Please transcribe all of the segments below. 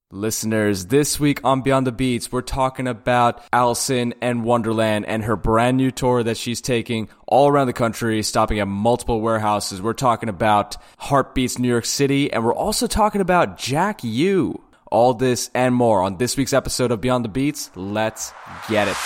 Listeners, this week on Beyond the Beats, we're talking about Alison and Wonderland and her brand new tour that she's taking all around the country, stopping at multiple warehouses. We're talking about Heartbeats New York City, and we're also talking about Jack U. All this and more on this week's episode of Beyond the Beats. Let's get it.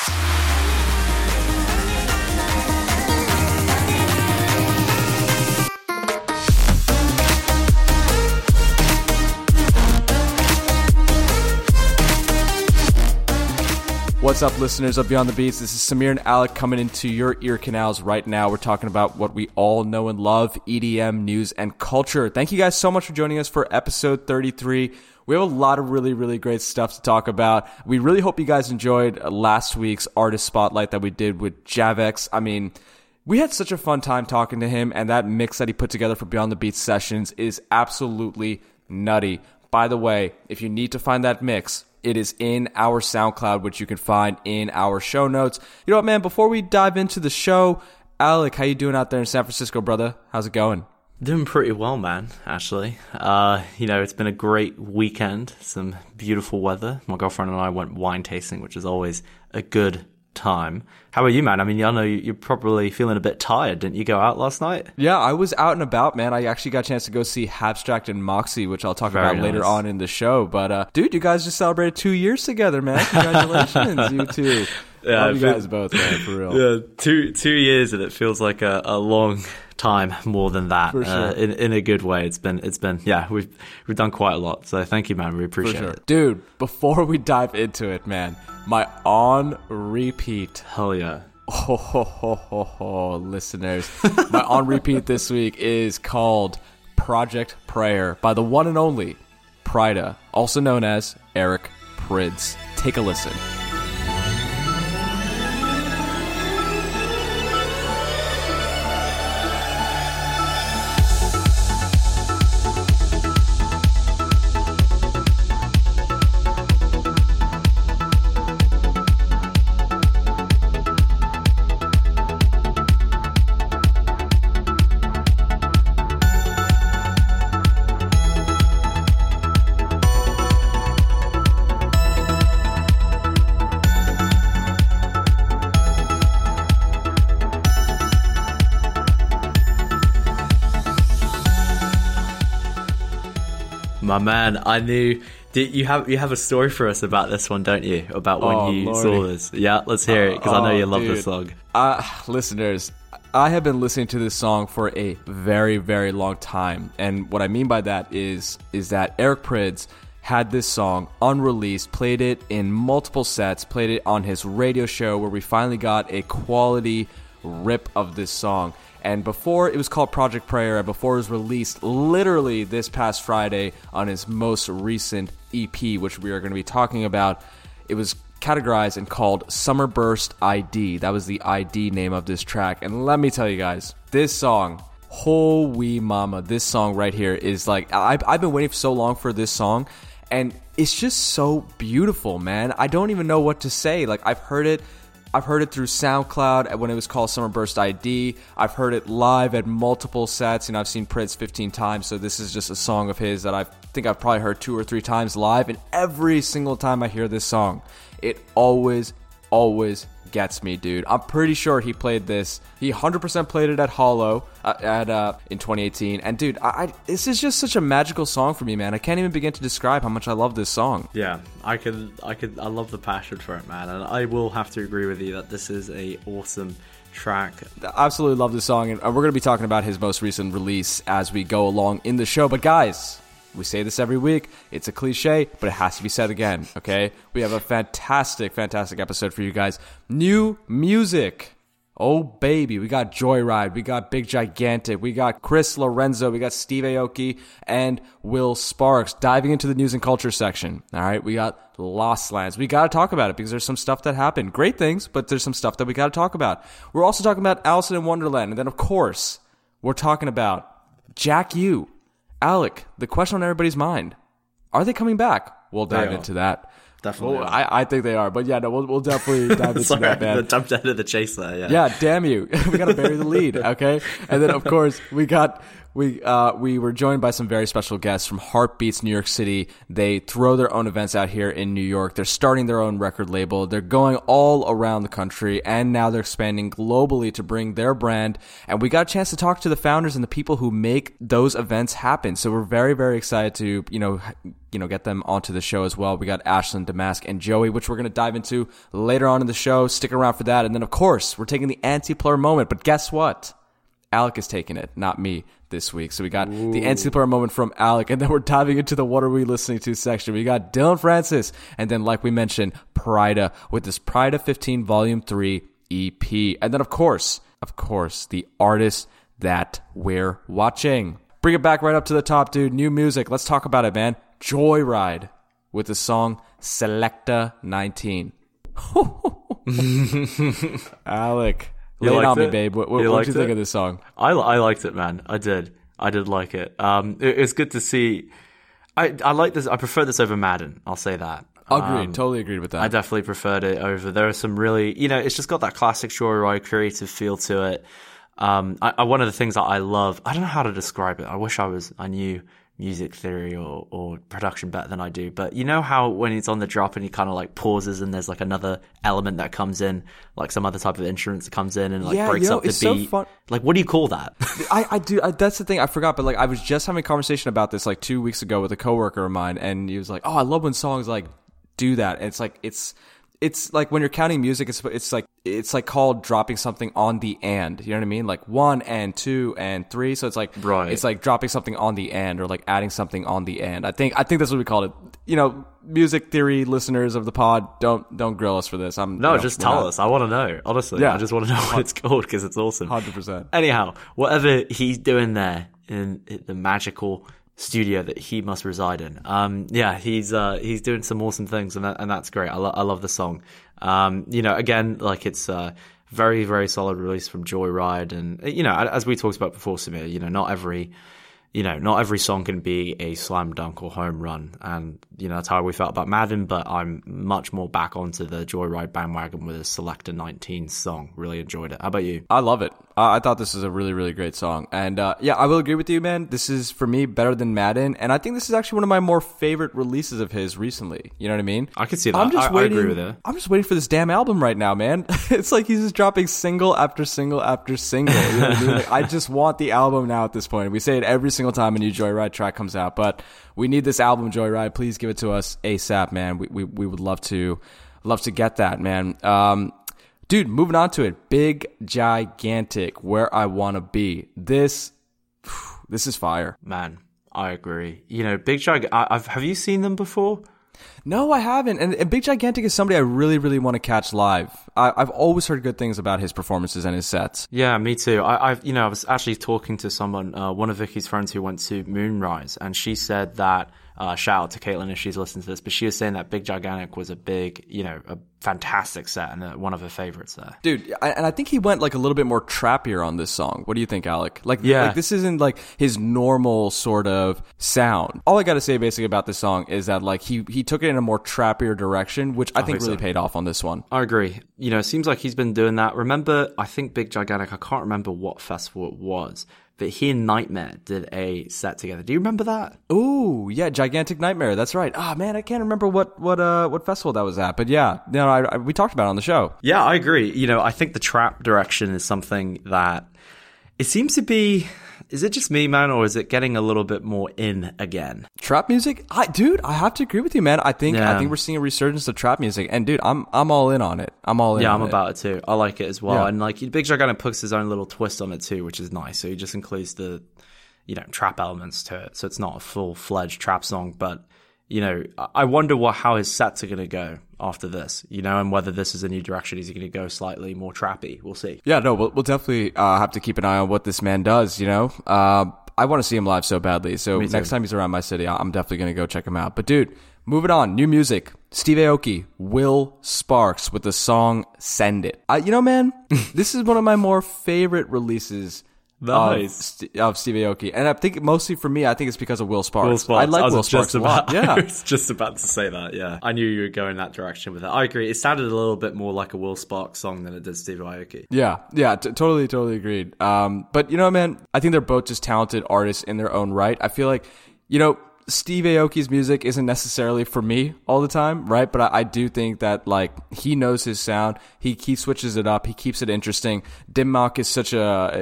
What's up, listeners of Beyond the Beats? This is Samir and Alec coming into your ear canals right now. We're talking about what we all know and love, EDM, news, and culture. Thank you guys so much for joining us for episode 33. We have a lot of really great stuff to talk about. We really hope you guys enjoyed last week's artist spotlight that we did with Javex. I mean, we had such a fun time talking to him, and that mix that he put together for Beyond the Beats sessions is absolutely nutty. By the way, if you need to find that mix, it is in our SoundCloud, which you can find in our show notes. You know what, man? Before we dive into the show, Alec, how you doing out there in San Francisco, brother? How's it going? Doing pretty well, man, actually. It's been a great weekend. Some beautiful weather. My girlfriend and I went wine tasting, which is always a good time. How about you, man? I mean, I know you're probably feeling a bit tired. Didn't you go out last night? Yeah, I was out and about, man. I actually got a chance to go see Abstract and Moxie, which I'll talk about later on in the show. But, dude, you guys just celebrated 2 years together, man. Congratulations, you two. Yeah, love you guys both, man, for real. Yeah, 2 years, and it feels like a long time more than that. For sure. In a good way. It's been yeah, we've done quite a lot. So thank you, man. We appreciate it. Dude, before we dive into it, man, my on repeat. Hell yeah. Listeners. My on repeat this week is called Project Prayer by the one and only Pryda, also known as Eric Prydz. Take a listen. My man, I knew. You have a story for us about this one, don't you? About when you saw this. Yeah, let's hear it, because I know you love this song. Listeners, I have been listening to this song for a very long time, and what I mean by that is that Eric Prydz had this song unreleased, played it in multiple sets, played it on his radio show, where we finally got a quality rip of this song. And before it was called Project Prayer, and before it was released literally this past Friday on his most recent EP, which we are going to be talking about, it was categorized and called Summer Burst ID. That was the ID name of this track. And let me tell you guys, this song, holy mama, this song right here is like, I've been waiting for so long for this song, and it's just so beautiful, man. I don't even know what to say. Like, I've heard it through SoundCloud when it was called Summer Burst ID. I've heard it live at multiple sets. I've seen Prydz 15 times, so this is just a song of his that I think I've probably heard 2 or 3 times live. And every single time I hear this song, it always gets me, dude. I'm pretty sure he played this. He 100% played it at Hollow in 2018. And dude, this is just such a magical song for me, man. I can't even begin to describe how much I love this song. Yeah, I love the passion for it, man. And I will have to agree with you that this is a awesome track. I absolutely love this song, and we're going to be talking about his most recent release as we go along in the show. But guys, we say this every week. It's a cliche, but it has to be said again, okay? We have a fantastic episode for you guys. New music. Oh, baby. We got Joyride. We got Big Gigantic. We got Chris Lorenzo. We got Steve Aoki and Will Sparks. Diving into the news and culture section, all right? We got Lost Lands. We got to talk about it because there's some stuff that happened. Great things, but there's some stuff that we got to talk about. We're also talking about Alison in Wonderland. And then, of course, we're talking about Jack U. Alec, the question on everybody's mind, are they coming back? we'll dive into that. Definitely. Well, I think they are, but yeah, no, we'll definitely dive into that, man. The jumped out of the chase there. Yeah. Yeah, damn you. We got to bury the lead, okay? And then, of course, we were joined by some very special guests from Heartbeats New York City. They throw their own events out here in New York. They're starting their own record label. They're going all around the country, and now they're expanding globally to bring their brand. And we got a chance to talk to the founders and the people who make those events happen. So we're very, very excited to, get them onto the show as well. We got Ashlyn, Damask, and Joey, which we're going to dive into later on in the show. Stick around for that. And then, of course, we're taking the anti-plur moment. But guess what? Alec is taking it, not me, this week. So we got the anti-plur moment from Alec, and then we're diving into the What Are We Listening To section. We got Dylan Francis, and then, like we mentioned, Pryda with this Pryda 15 Volume 3 EP. And then, of course, the artist that we're watching. Bring it back right up to the top, dude. New music. Let's talk about it, man. Joyride with the song Selecta 19. Alec. Lay it on me, babe. What did you think of this song? I liked it, man. I did like it. It's good to see. I like this. I prefer this over Madden. I'll say that. Agreed. Totally agreed with that. I definitely preferred it over. There are some really, it's just got that classic Joyride creative feel to it. One of the things that I love, I don't know how to describe it. I wish I knew music theory or production better than I do, but you know how when it's on the drop and he kind of like pauses and there's like another element that comes in, like some other type of instrument that comes in and like breaks up the beat. So fun. Like, what do you call that? I do. That's the thing. I forgot, but like I was just having a conversation about this like 2 weeks ago with a coworker of mine, and he was like, "Oh, I love when songs like do that." And it's like when you're counting music, it's like called dropping something on the and. You know what I mean? Like 1 and 2 and 3. So it's like It's like dropping something on the and, or like adding something on the and. I think that's what we call it. Music theory listeners of the pod, don't grill us for this. Just tell us. I want to know. Honestly, yeah. I just want to know what it's called because it's awesome. 100%. Anyhow, whatever he's doing there in the magical studio that he must reside in. He's doing some awesome things, and that's great. I love the song. Again, like it's a very, very solid release from Joyride, and as we talked about before, Samir, not every song can be a slam dunk or home run, and that's how we felt about Madden. But I'm much more back onto the Joyride bandwagon with a Selecta 19 song. Really enjoyed it. How about you? I love it. I thought this was a really, really great song. And I will agree with you, man. This is, for me, better than Madden. And I think this is actually one of my more favorite releases of his recently. You know what I mean? I can see that. I agree with it. I'm just waiting for this damn album right now, man. It's like he's just dropping single after single after single. You know what I mean? Like, I just want the album now at this point. We say it every single time a new Joyride track comes out. But we need this album, Joyride. Please give it to us ASAP, man. We would love to get that, man. Dude, moving on to it. Big Gigantic, Where I Wanna Be. This is fire. Man, I agree. Big Gigantic, have you seen them before? No, I haven't. And Big Gigantic is somebody I really, really want to catch live. I've always heard good things about his performances and his sets. Yeah, me too. I was actually talking to someone, one of Vicky's friends who went to Moonrise, and she said that, shout out to Caitlin if she's listened to this, but she was saying that Big Gigantic was a fantastic set and one of her favorites there. Dude, and I think he went like a little bit more trappier on this song. What do you think, Alec? Like this isn't like his normal sort of sound. All I got to say basically about this song is that like he took it in a more trappier direction, which I think really paid off on this one. I agree. It seems like he's been doing that. Remember, I think Big Gigantic, I can't remember what festival it was, but he and Nightmare did a set together. Do you remember that? Ooh, yeah, Gigantic Nightmare. That's right. Ah, man, I can't remember what festival that was at, but yeah, we talked about it on the show. Yeah, I agree. I think the trap direction is something that it seems to be. Is it just me, man, or is it getting a little bit more in again? Trap music, dude, I have to agree with you, man. I think we're seeing a resurgence of trap music, and dude, I'm all in on it. I'm all in. Yeah, I'm about it too. I like it as well, and like Big Gigantic puts his own little twist on it too, which is nice. So he just includes the, trap elements to it, so it's not a full-fledged trap song. But I wonder how his sets are going to go after this, and whether this is a new direction. Is he going to go slightly more trappy? We'll see. Yeah, no, we'll definitely have to keep an eye on what this man does, I want to see him live so badly. So next time he's around my city, I'm definitely going to go check him out. But dude, moving on, new music. Steve Aoki, Will Sparks with the song Send It. Man, this is one of my more favorite releases of Steve Aoki. And I think mostly for me, I think it's because of Will Sparks. Will Sparks. I like Will Sparks a lot. Yeah. I was just about to say that, yeah. I knew you were going that direction with it. I agree. It sounded a little bit more like a Will Sparks song than it did Steve Aoki. Yeah, totally agreed. But you know, man, I think they're both just talented artists in their own right. I feel like, you know, Steve Aoki's music isn't necessarily for me all the time, right? But I do think that, like, he knows his sound. He switches it up. He keeps it interesting. Dim Mak is such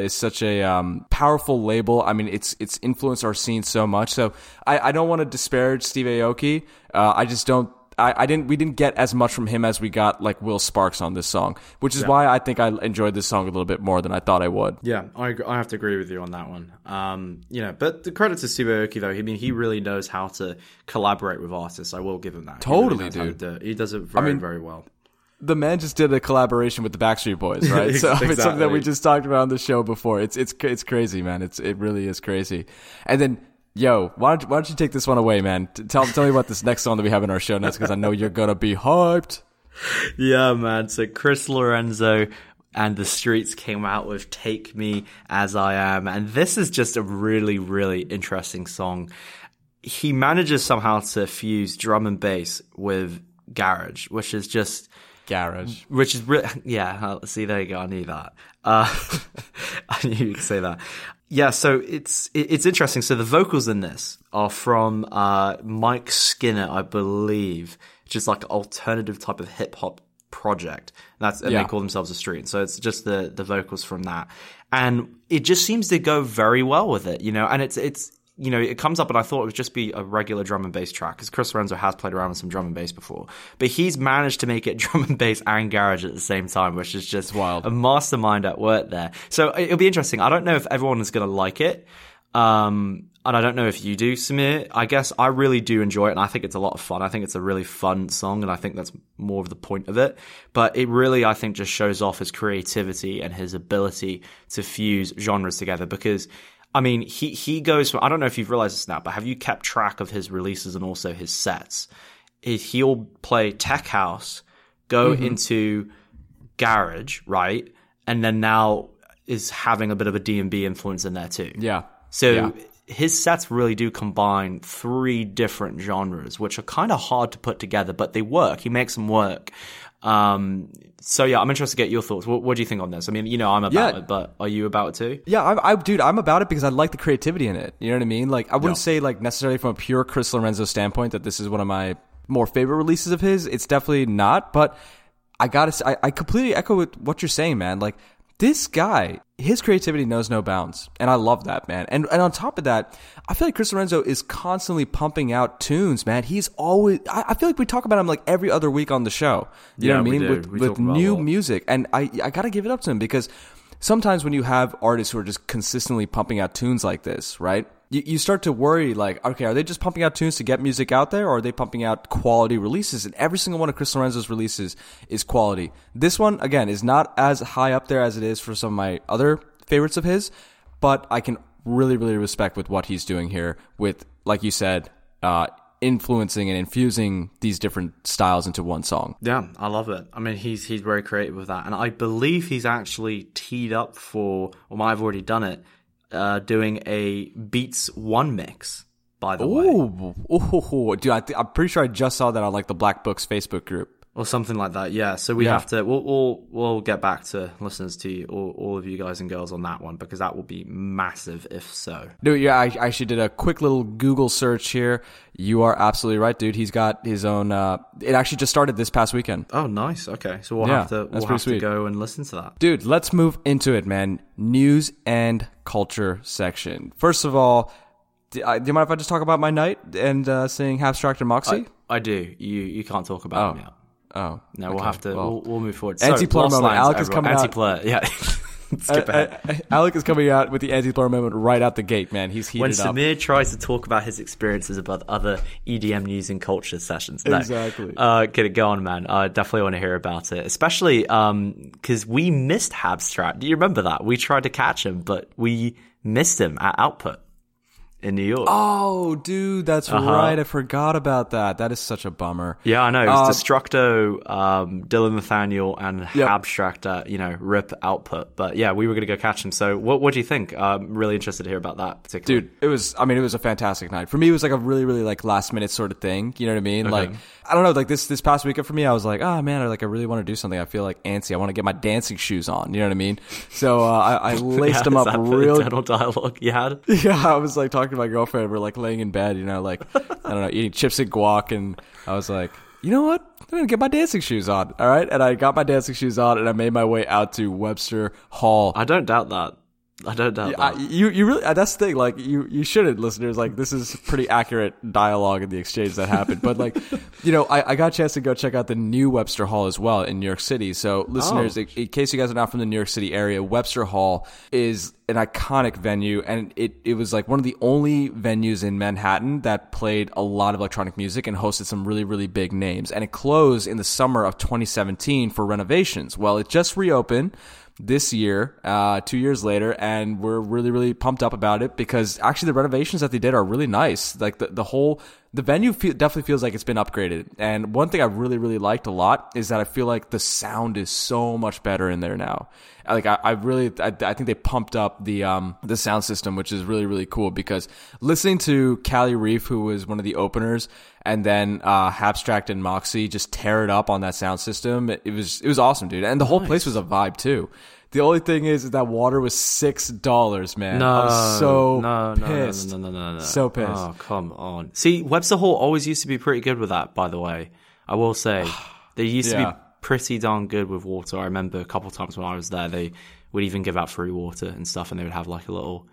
a powerful label. I mean, it's influenced our scene so much. So I don't want to disparage Steve Aoki. I just don't. We didn't get as much from him as we got, like, Will Sparks on this song, which is why I think I enjoyed this song a little bit more than I thought I would. Yeah, I have to agree with you on that one. You know, but the credit to Steve Aoki, though, he really knows how to collaborate with artists. I will give him that. Totally, dude. He does it very well. The man just did a collaboration with the Backstreet Boys, right? So Exactly. Something that we just talked about on the show before. It's crazy, man. It really is crazy. And then, yo, why don't you take this one away, man? Tell me about this next song that we have in our show notes, because I know you're gonna be hyped. Yeah, man. So Chris Lorenzo and The Streets came out with Take Me As I Am, and this is just a really, really interesting song. He manages somehow to fuse drum and bass with garage, which is just... Garage. Which is really... Yeah, see, there you go. I knew that. I knew you'd say that. Yeah, so it's interesting. So the vocals in this are from Mike Skinner, I believe, which is like an alternative type of hip hop project. And they call themselves The Street. So it's just the vocals from that, and it just seems to go very well with it, you know. And it's you know, it comes up, and I thought it would just be a regular drum and bass track, because Chris Lorenzo has played around with some drum and bass before, but he's managed to make it drum and bass and garage at the same time, which is just wild. A mastermind at work there. So it'll be interesting. I don't know if everyone is going to like it. And I don't know if you do, Samir. I guess I really do enjoy it, and I think it's a lot of fun. I think it's a really fun song, and I think that's more of the point of it. But it really, I think, just shows off his creativity and his ability to fuse genres together, because I mean, he goes from, I don't know if you've realized this now, but have you kept track of his releases and also his sets? He'll play tech house, go into garage, right? And then now is having a bit of a D&B influence in there too. Yeah. So his sets really do combine three different genres, which are kind of hard to put together, but they work. He makes them work. So yeah, I'm interested to get your thoughts. What do you think on this? I mean, you know, I'm about it, but are you about it too? Yeah, dude, I'm about it because I like the creativity in it. You know what I mean? Like, I wouldn't say, like, necessarily from a pure Chris Lorenzo standpoint that this is one of my more favorite releases of his. It's definitely not, but I gotta say, I completely echo with what you're saying, man. Like, this guy, his creativity knows no bounds, and I love that, man. And on top of that, I feel like Chris Lorenzo is constantly pumping out tunes, man. He's always, I feel like we talk about him like every other week on the show. You know what I mean? With new music, and I gotta give it up to him, because sometimes when you have artists who are just consistently pumping out tunes like this, right? You start to worry, like, okay, are they just pumping out tunes to get music out there, or are they pumping out quality releases? And every single one of Chris Lorenzo's releases is quality. This one, again, is not as high up there as it is for some of my other favorites of his, but I can really, really respect with what he's doing here with, like you said, influencing and infusing these different styles into one song. Yeah, I love it. I mean, he's very creative with that, and I believe he's actually teed up for, or might have already done it, doing a Beats One mix, by the way. Oh, dude, I'm pretty sure I just saw that on, like, the Black Books Facebook group. Or something like that, yeah. So we have to, we'll get back to listeners to you, all of you guys and girls on that one, because that will be massive if so. Dude, yeah, I actually did a quick little Google search here. You are absolutely right, dude. He's got his own, it actually just started this past weekend. Oh, nice. Okay. So we'll have to go and listen to that. Dude, let's move into it, man. News and culture section. First of all, do you mind if I just talk about my night and seeing Abstract and Moxie? I do. You can't talk about them yet. Oh no, okay. We'll have to. We'll move forward. Anti-Plur moment. Alec is coming out. Anti-Plur, yeah. Skip ahead. Alec is coming out with the Anti-Plur moment right out the gate, man. He's heated up. When Samir tries to talk about his experiences about other EDM news and culture sessions. No. Exactly. Get it going, man. I definitely want to hear about it, especially because we missed Abstract. Do you remember that? We tried to catch him, but we missed him at Output. in New York. Oh, dude, that's right. I forgot about that. That is such a bummer. Yeah, I know. It was Destructo, Dylan Nathaniel, and Abstract at, Rip Output. But yeah, we were going to go catch him. So what do you think? I'm really interested to hear about that particularly. Dude, it was a fantastic night. For me, it was like a really, really like last minute sort of thing. You know what I mean? Okay. Like, I don't know, like this past weekend for me, I was like, oh man, I really want to do something. I feel like antsy. I want to get my dancing shoes on. You know what I mean? So I laced them up real. Internal dialogue you had? Yeah, I was like talking to my girlfriend. We're like laying in bed, like I don't know, eating chips and guac, and I was like, you know what? I'm gonna get my dancing shoes on. All right, and I got my dancing shoes on, and I made my way out to Webster Hall. I don't doubt that. That. You really, that's the thing, like, you shouldn't, listeners, like, this is pretty accurate dialogue in the exchange that happened, but like, I got a chance to go check out the new Webster Hall as well in New York City. So listeners, in case you guys are not from the New York City area, Webster Hall is an iconic venue, and it was like one of the only venues in Manhattan that played a lot of electronic music and hosted some really, really big names, and it closed in the summer of 2017 for renovations. Well, it just reopened this year, 2 years later, and we're really, really pumped up about it because actually the renovations that they did are really nice. Like the venue definitely feels like it's been upgraded. And one thing I really, really liked a lot is that I feel like the sound is so much better in there now. Like I think they pumped up the sound system, which is really, really cool, because listening to Cali Reef, who was one of the openers, and then Abstract and Moxie just tear it up on that sound system, it was awesome, dude. And the whole place was a vibe too. The only thing is that water was $6, man. I was so pissed. No. So pissed. Oh, come on. See, Webster Hall always used to be pretty good with that, by the way. I will say. They used to be pretty darn good with water. I remember a couple of times when I was there, they would even give out free water and stuff, and they would have like a little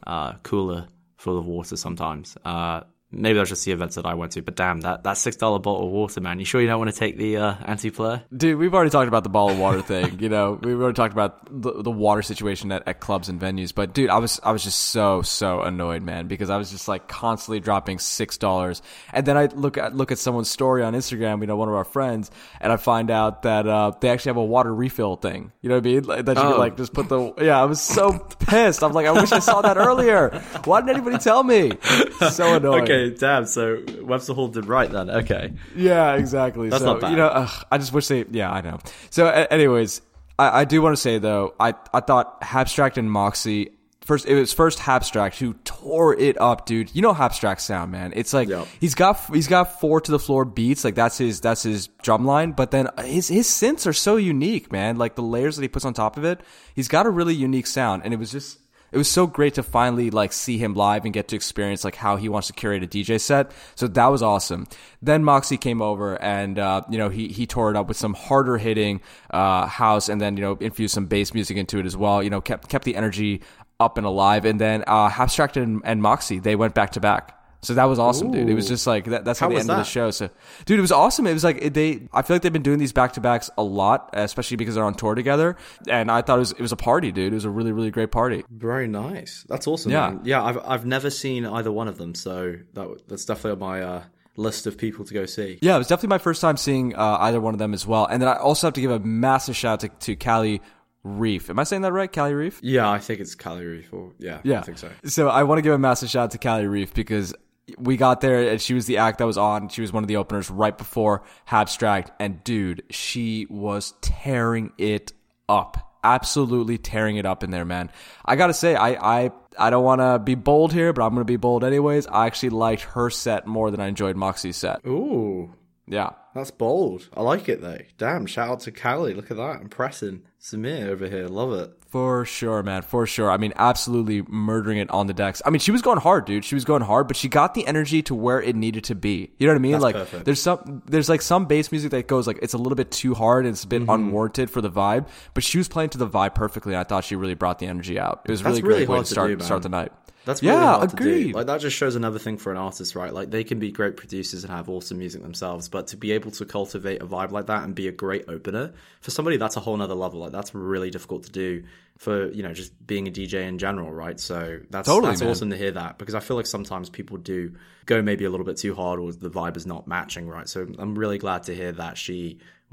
cooler full of water sometimes. Maybe that was just the events that I went to, but damn, that $6 bottle of water, man. You sure you don't want to take the anti-flare? Dude, we've already talked about the bottle of water thing. We've already talked about the water situation at clubs and venues. But dude, I was just so annoyed, man, because I was just like constantly dropping $6, and then I look at someone's story on Instagram, one of our friends, and I find out that they actually have a water refill thing. You know what I mean? Like, that you can like just put the I was so pissed. I'm like, I wish I saw that earlier. Why didn't anybody tell me? So annoying. Okay. Damn, so Webster Hall did right then. Okay. Yeah, exactly. That's not bad. I just wish they... Yeah, I know. So, anyways, I do want to say, though, I thought Abstract and Moxie... It was first Abstract who tore it up, dude. You know Abstract's sound, man. It's like he's got 4 to the floor beats, like that's his drum line. But then his synths are so unique, man. Like the layers that he puts on top of it, he's got a really unique sound, and it was so great to finally like see him live and get to experience like how he wants to curate a DJ set. So that was awesome. Then Moxie came over and he tore it up with some harder hitting house, and then infused some bass music into it as well. Kept the energy up and alive. And then Abstract and Moxie, they went back to back. So that was awesome, dude. It was just like that's how the end of the show. So, dude, it was awesome. It was like I feel like they've been doing these back to backs a lot, especially because they're on tour together. And I thought it was a party, dude. It was a really, really great party. Very nice. That's awesome. Yeah, man. Yeah. I've never seen either one of them, so that's definitely on my list of people to go see. Yeah, it was definitely my first time seeing either one of them as well. And then I also have to give a massive shout out to Cali Reef. Am I saying that right? Cali Reef? Yeah, I think it's Cali Reef. Yeah, I think so. So I want to give a massive shout out to Cali Reef because we got there and she was the act that was on. She was one of the openers right before Abstract. And dude, she was tearing it up. Absolutely tearing it up in there, man. I gotta say, I don't want to be bold here, but I'm going to be bold anyways. I actually liked her set more than I enjoyed Moxie's set. Ooh. Yeah. That's bold. I like it, though. Damn, shout out to Cali. Look at that. Impressing. Samir over here. Love it. For sure, man. For sure. I mean, absolutely murdering it on the decks. I mean, she was going hard, dude. She was going hard, but she got the energy to where it needed to be. You know what I mean? That's like, perfect. there's like some bass music that goes like, it's a little bit too hard and it's a bit unwarranted for the vibe, but she was playing to the vibe perfectly, and I thought she really brought the energy out. It was really great way to start the night. That's really hard to do. Like, that just shows another thing for an artist, right? Like, they can be great producers and have awesome music themselves, but to be able to cultivate a vibe like that and be a great opener, for somebody, that's a whole nother level. Like, that's really difficult to do for, just being a DJ in general, right? So that's awesome to hear that, because I feel like sometimes people do go maybe a little bit too hard or the vibe is not matching, right? So I'm really glad to hear that she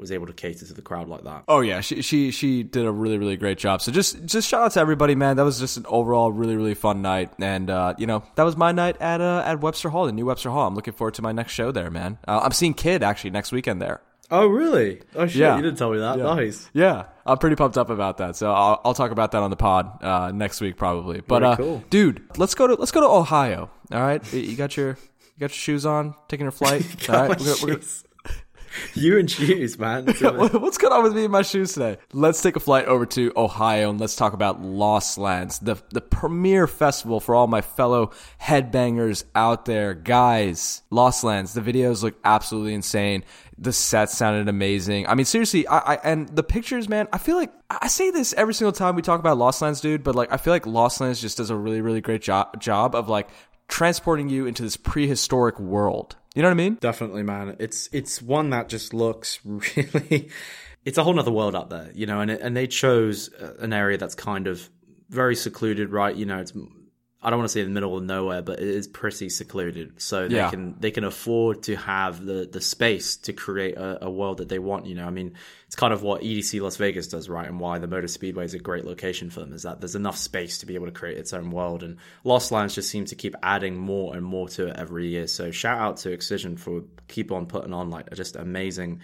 was able to cater to the crowd like that. Oh yeah, she did a really, really great job. So just shout out to everybody, man. That was just an overall really, really fun night, and that was my night at Webster Hall, the new Webster Hall. I'm looking forward to my next show there, man. I'm seeing Kid actually next weekend there. Oh really? Oh shit! Yeah. You didn't tell me that. Yeah. Nice. Yeah, I'm pretty pumped up about that. So I'll talk about that on the pod next week probably. But Very cool. Dude, let's go to Ohio. All right, you got your shoes on, taking your flight. All right, we're gonna You and shoes, man. What's going on with me and my shoes today? Let's take a flight over to Ohio and let's talk about Lost Lands, the premier festival for all my fellow headbangers out there. Guys, Lost Lands, the videos look absolutely insane. The sets sounded amazing. I mean, seriously, I and the pictures, man, I feel like I say this every single time we talk about Lost Lands, dude, but like I feel like Lost Lands just does a really, really great job of like transporting you into this prehistoric world. You know what I mean? Definitely, man. It's one that just looks really... It's a whole nother world up there, you know, and they chose an area that's kind of very secluded, right? You know, it's... I don't want to say in the middle of nowhere, but it is pretty secluded. So they can afford to have the space to create a world that they want, you know. I mean, it's kind of what EDC Las Vegas does, right? And why the Motor Speedway is a great location for them, is that there's enough space to be able to create its own world. And Lost Lands just seems to keep adding more and more to it every year. So shout out to Excision for keep on putting on like just an amazing,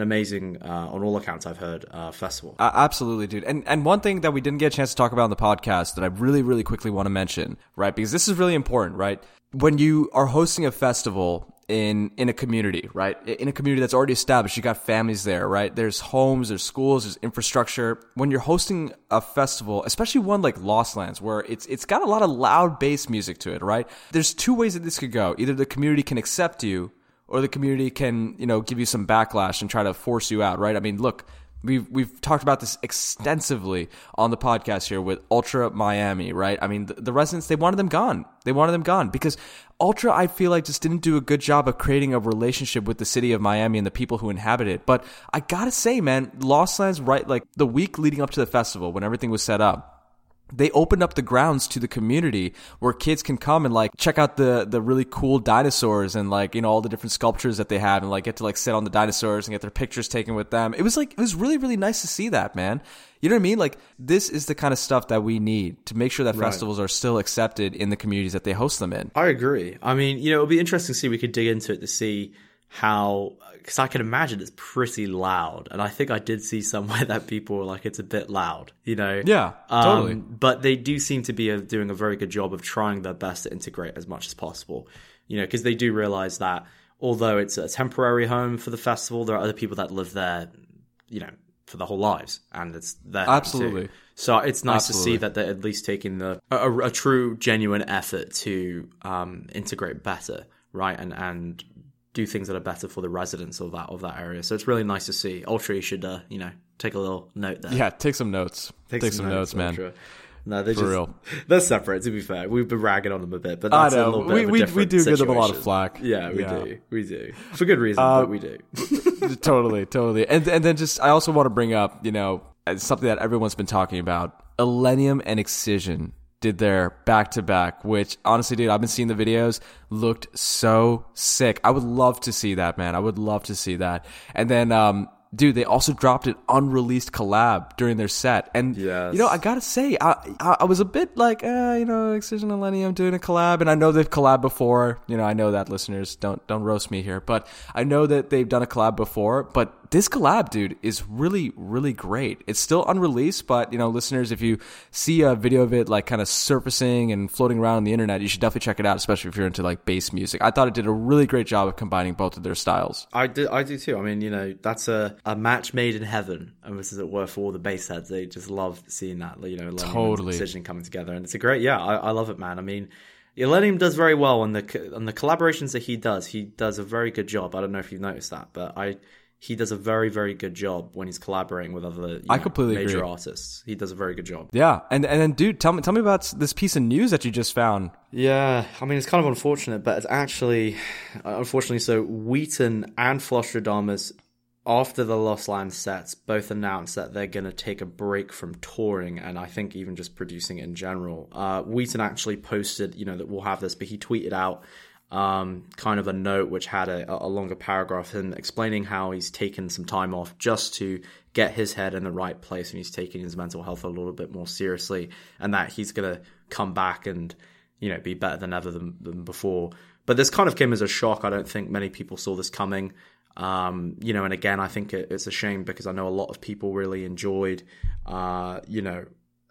on all accounts I've heard, festival. Absolutely, dude. And one thing that we didn't get a chance to talk about on the podcast that I really, really quickly want to mention, right? Because this is really important, right? When you are hosting a festival in a community, right? In a community that's already established, you got families there, right? There's homes, there's schools, there's infrastructure. When you're hosting a festival, especially one like Lost Lands, where it's got a lot of loud bass music to it, right? There's two ways that this could go. Either the community can accept you, or the community can, give you some backlash and try to force you out, right? I mean, look, we've talked about this extensively on the podcast here with Ultra Miami, right? I mean, the residents, they wanted them gone. They wanted them gone because Ultra, I feel like, just didn't do a good job of creating a relationship with the city of Miami and the people who inhabit it. But I gotta say, man, Lost Lands, right, like the week leading up to the festival, when everything was set up, they opened up the grounds to the community where kids can come and like check out the really cool dinosaurs and like, all the different sculptures that they have and like get to like sit on the dinosaurs and get their pictures taken with them. It was really, really nice to see that, man. You know what I mean? Like this is the kind of stuff that we need to make sure that festivals are still accepted in the communities that they host them in. I agree. I mean, it'll be interesting to see, we could dig into it to see how, because I can imagine it's pretty loud, and I think I did see somewhere that people were like, it's a bit loud, Yeah, totally. But they do seem to be doing a very good job of trying their best to integrate as much as possible, because they do realize that although it's a temporary home for the festival, there are other people that live there, for their whole lives, and it's their home Absolutely. too. So it's nice to see that they're at least taking a true, genuine effort to integrate better, right, and do things that are better for the residents of that area. So it's really nice to see. Ultra, you should take a little note there. Yeah, take some notes. Take some notes, man. Ultra. No, real. They're separate, to be fair. We've been ragging on them a bit, but that's a little bit of a different we do situation. give them a lot of flack. Yeah, we do. For good reason, but we do. Totally. And then just, I also want to bring up, something that everyone's been talking about. Illenium and Excision did their back-to-back, which honestly, dude, I've been seeing the videos, looked so sick. I would love to see that, man. I would love to see that. And then, dude, they also dropped an unreleased collab during their set. And, yes. I gotta say, I was a bit like, Excision and Illenium doing a collab. And I know they've collabed before. I know that, listeners, don't roast me here. But I know that they've done a collab before. But this collab, dude, is really, really great. It's still unreleased, but, listeners, if you see a video of it, like, kind of surfacing and floating around on the internet, you should definitely check it out, especially if you're into, like, bass music. I thought it did a really great job of combining both of their styles. I do too. I mean, that's a match made in heaven, and this is it worth for all the bass heads. They just love seeing that, totally. Excision coming together, and it's a great, I love it, man. I mean, Illenium does very well on the collaborations that he does a very good job. I don't know if you've noticed that, but he does a very, very good job when he's collaborating with other major artists. He does a very good job. Yeah, and then, dude, tell me about this piece of news that you just found. Yeah, I mean, it's kind of unfortunate, but it's actually, unfortunately, so Wheaton and Flosstradamus, after the Lost Lands sets, both announced that they're going to take a break from touring, and I think even just producing it in general. Wheaton actually posted, that we'll have this, but he tweeted out kind of a note which had a longer paragraph and explaining how he's taken some time off just to get his head in the right place, and he's taking his mental health a little bit more seriously, and that he's going to come back and, you know, be better than ever than before. But this kind of came as a shock. I don't think many people saw this coming. You know, and again, I think it's a shame because I know a lot of people really enjoyed, you know,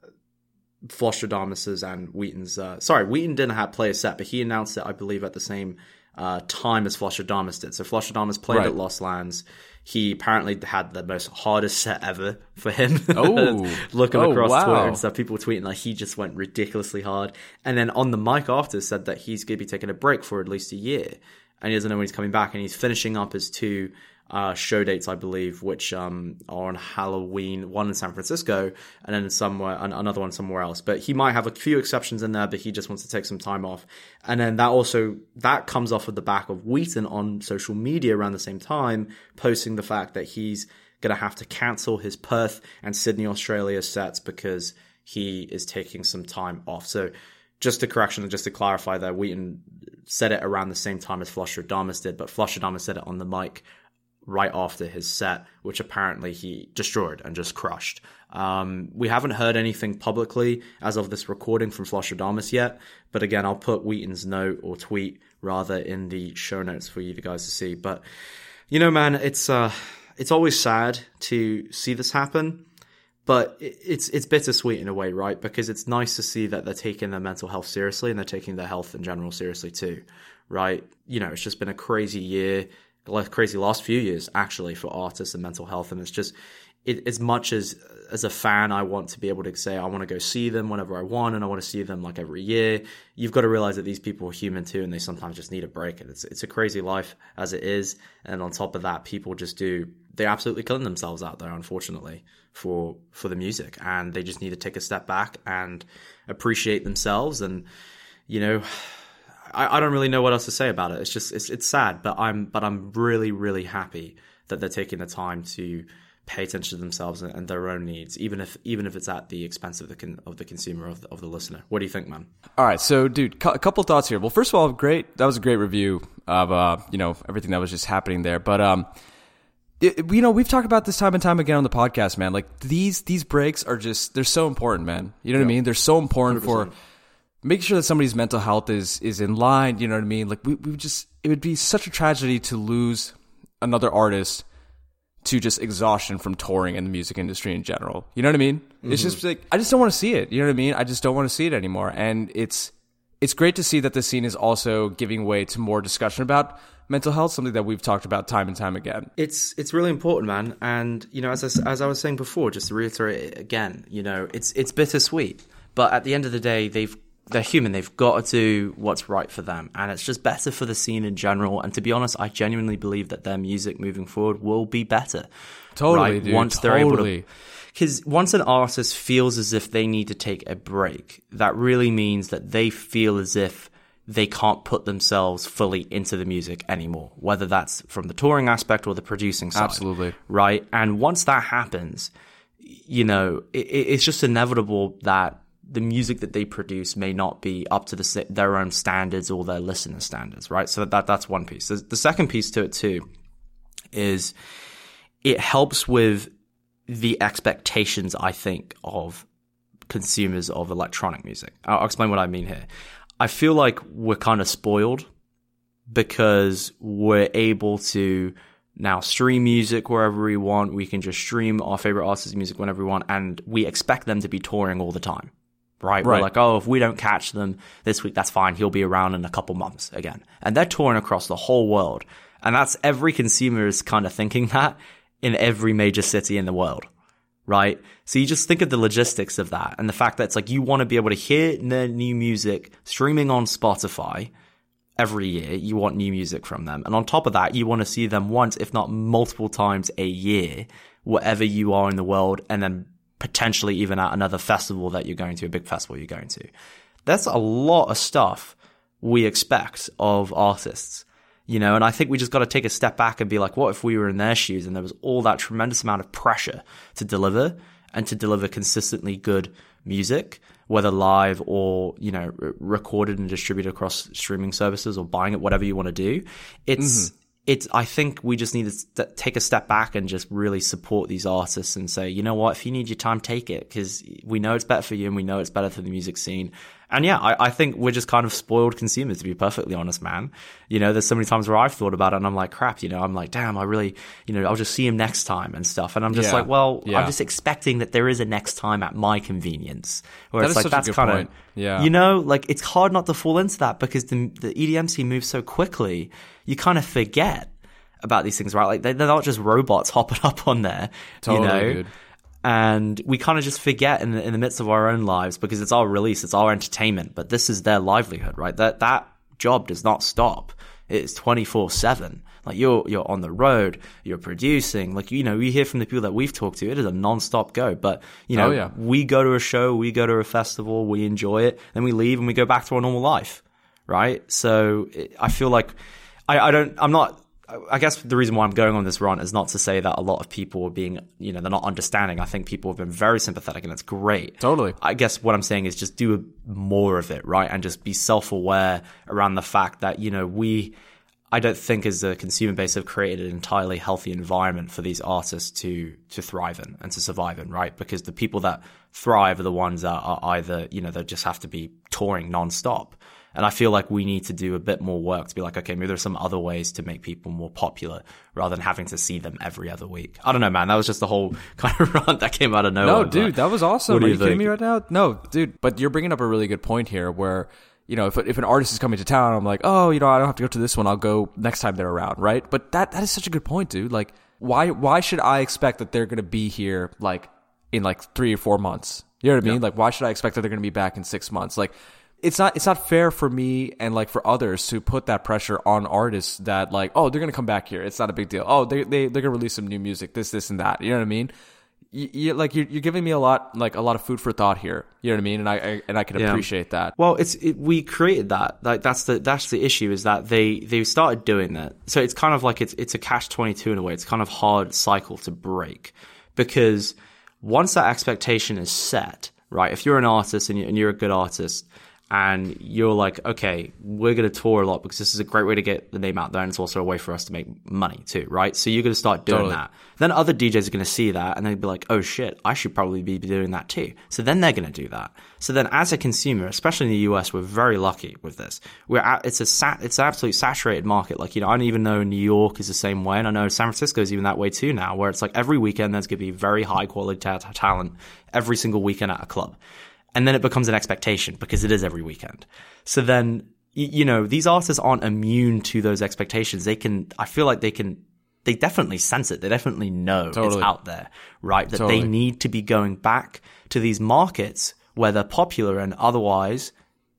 Flosstradamus's and Wheaton's. Wheaton didn't play a set, but he announced it, I believe, at the same time as Flosstradamus did. So Flosstradamus played at Lost Lands. He apparently had the most hardest set ever for him. Looking across Twitter and stuff, people tweeting like he just went ridiculously hard. And then on the mic after said that he's going to be taking a break for at least a year. And he doesn't know when he's coming back. And he's finishing up his 2 show dates, I believe, which are on Halloween, one in San Francisco and then another one somewhere else. But he might have a few exceptions in there, but he just wants to take some time off. And then that comes off of the back of Wheaton on social media around the same time, posting the fact that he's going to have to cancel his Perth and Sydney, Australia sets because he is taking some time off. So just a correction, just to clarify there, Wheaton said it around the same time as Flosstradamus did, but Flosstradamus said it on the mic right after his set, which apparently he destroyed and just crushed. We haven't heard anything publicly as of this recording from Flosstradamus yet, but again, I'll put Wheaton's note or tweet rather in the show notes for you guys to see. But, you know, man, it's always sad to see this happen, but it's bittersweet in a way, right? Because it's nice to see that they're taking their mental health seriously and they're taking their health in general seriously too, right? You know, it's just been a crazy year, crazy last few years actually for artists and mental health, and it's just as much as a fan I want to be able to say I want to go see them whenever I want and I want to see them like every year. You've got to realize that these people are human too, and they sometimes just need a break, and it's a crazy life as it is. And on top of that, people they're absolutely killing themselves out there, unfortunately, for the music, and they just need to take a step back and appreciate themselves. And, you know, I don't really know what else to say about it. It's just it's sad, but I'm really, really happy that they're taking the time to pay attention to themselves and their own needs, even if it's at the expense of the consumer, of the listener. What do you think, man? All right, so dude, a couple thoughts here. Well, first of all, great. That was a great review of you know, everything that was just happening there. But you know, we've talked about this time and time again on the podcast, man. Like these breaks are they're so important, man. You know what I mean? They're so important 100%. For making sure that somebody's mental health is in line. You know what I mean? Like it would be such a tragedy to lose another artist to just exhaustion from touring in the music industry in general. You know what I mean? Mm-hmm. It's just like, I just don't want to see it. You know what I mean? I just don't want to see it anymore. And it's great to see that the scene is also giving way to more discussion about mental health, something that we've talked about time and time again. It's really important, man. And, you know, as I was saying before, just to reiterate it again, you know, it's bittersweet. But at the end of the day, they're human. They've got to do what's right for them. And it's just better for the scene in general. And to be honest, I genuinely believe that their music moving forward will be better. Totally, right? Dude. Once they're able to, because once an artist feels as if they need to take a break, that really means that they feel as if they can't put themselves fully into the music anymore, whether that's from the touring aspect or the producing side. Absolutely. Right? And once that happens, you know, it's just inevitable that the music that they produce may not be up to their own standards or their listener standards, right? So that's one piece. The second piece to it too is it helps with the expectations, I think, of consumers of electronic music. I'll explain what I mean here. I feel like we're kind of spoiled because we're able to now stream music wherever we want. We can just stream our favorite artists' music whenever we want, and we expect them to be touring all the time. Right? We're like, oh, if we don't catch them this week, that's fine. He'll be around in a couple months again. And they're touring across the whole world. And that's every consumer is kind of thinking that in every major city in the world. Right? So you just think of the logistics of that and the fact that it's like you want to be able to hear their new music streaming on Spotify every year. You want new music from them. And on top of that, you want to see them once, if not multiple times a year, wherever you are in the world, and then potentially even at another festival that you're going to, a big festival you're going to. That's a lot of stuff we expect of artists, you know, and I think we just got to take a step back and be like, what if we were in their shoes and there was all that tremendous amount of pressure to deliver and to deliver consistently good music, whether live or, you know, recorded and distributed across streaming services or buying it, whatever you want to do. I think we just need to take a step back and just really support these artists and say, you know what, if you need your time, take it, because we know it's better for you and we know it's better for the music scene. And yeah, I think we're just kind of spoiled consumers, to be perfectly honest, man. You know, there's so many times where I've thought about it and I'm like, crap, you know, I'm like, damn, I really, you know, I'll just see him next time and stuff. And I'm just like, well, I'm just expecting that there is a next time at my convenience. Where it's like, that's kind of, you know, like it's hard not to fall into that because the EDM scene moves so quickly. You kind of forget about these things, right? Like they're not just robots hopping up on there, totally, you know? Dude. And we kind of just forget in the midst of our own lives because it's our release, it's our entertainment, but this is their livelihood, right? That job does not stop. It's 24/7. Like you're on the road, you're producing. Like, you know, we hear from the people that we've talked to, it is a non-stop go. But, you know, we go to a show, we go to a festival, we enjoy it, then we leave and we go back to our normal life, right? So I feel like I guess the reason why I'm going on this rant is not to say that a lot of people are being, you know, they're not understanding. I think people have been very sympathetic and it's great. Totally. I guess what I'm saying is just do more of it, right? And just be self-aware around the fact that, you know, I don't think as a consumer base have created an entirely healthy environment for these artists to thrive in and to survive in, right? Because the people that thrive are the ones that are either, you know, they just have to be touring nonstop. And I feel like we need to do a bit more work to be like, okay, maybe there's some other ways to make people more popular rather than having to see them every other week. I don't know, man. That was just the whole kind of rant that came out of nowhere. No, dude, that was awesome. Are you kidding me right now? No, dude. But you're bringing up a really good point here where, you know, if an artist is coming to town, I'm like, oh, you know, I don't have to go to this one. I'll go next time they're around, right? But that is such a good point, dude. Like, why should I expect that they're going to be here, like, in, like, 3 or 4 months? You know what I mean? Yeah. Like, why should I expect that they're going to be back in 6 months? Like, it's not fair for me and like for others to put that pressure on artists that like, oh, they're gonna come back here. It's not a big deal. Oh, they're gonna release some new music. This and that. You know what I mean? You're giving me a lot of food for thought here. You know what I mean? And I can appreciate that. Well, we created that. Like that's the issue is that they started doing that. So it's kind of like it's a catch-22 in a way. It's kind of hard cycle to break because once that expectation is set, right? If you're an artist and you're a good artist. And you're like, okay, we're going to tour a lot because this is a great way to get the name out there. And it's also a way for us to make money too, right? So you're going to start doing that. Then other DJs are going to see that and they'll be like, oh shit, I should probably be doing that too. So then they're going to do that. So then as a consumer, especially in the US, we're very lucky with this. It's an absolute saturated market. Like, you know, I don't even know New York is the same way. And I know San Francisco is even that way too now, where it's like every weekend there's going to be very high quality talent every single weekend at a club. And then it becomes an expectation because it is every weekend. So then, you know, these artists aren't immune to those expectations. I feel like they definitely sense it. They definitely know it's out there, right? That they need to be going back to these markets where they're popular and otherwise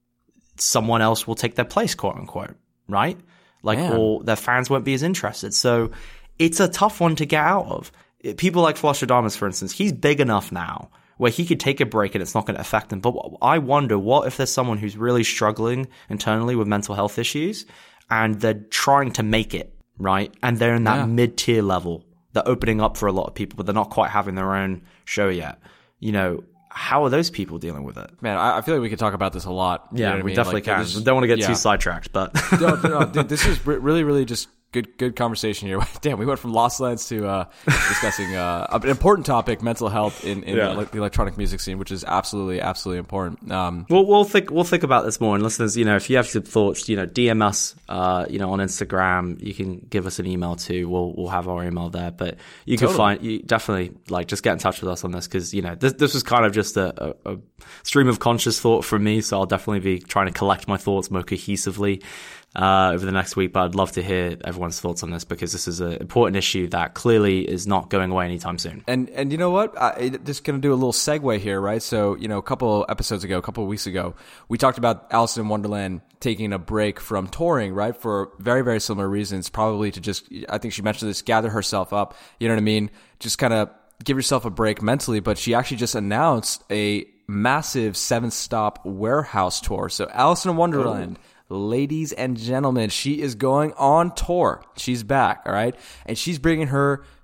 someone else will take their place, quote unquote, right? Like, or their fans won't be as interested. So it's a tough one to get out of. People like Flosstradamus, for instance, he's big enough now where he could take a break and it's not going to affect him. But I wonder, what if there's someone who's really struggling internally with mental health issues and they're trying to make it, right? And they're in that mid-tier level. They're opening up for a lot of people, but they're not quite having their own show yet. You know, how are those people dealing with it? Man, I feel like we could talk about this a lot. Yeah, you know we definitely can. Don't want to get too sidetracked, but... no, dude, this is really, really just... Good conversation here. Damn, we went from Lost Lands to discussing an important topic, mental health in the electronic music scene, which is absolutely important. We'll think about this more. And listeners, you know, if you have some thoughts, you know, DM us, you know, on Instagram. You can give us an email too. We'll have our email there. But you can definitely like just get in touch with us on this because you know this was kind of just a stream of conscious thought from me. So I'll definitely be trying to collect my thoughts more cohesively over the next week, but I'd love to hear everyone's thoughts on this because this is an important issue that clearly is not going away anytime soon. And you know what? Just going to do a little segue here, right? So, you know, a couple of weeks ago, we talked about Alice in Wonderland taking a break from touring, right? For very, very similar reasons, probably to just, I think she mentioned this, gather herself up, you know what I mean? Just kind of give yourself a break mentally, but she actually just announced a massive 7-stop warehouse tour. So Alice in Wonderland... Ladies and gentlemen, she is going on tour. She's back, all right? And she's bringing her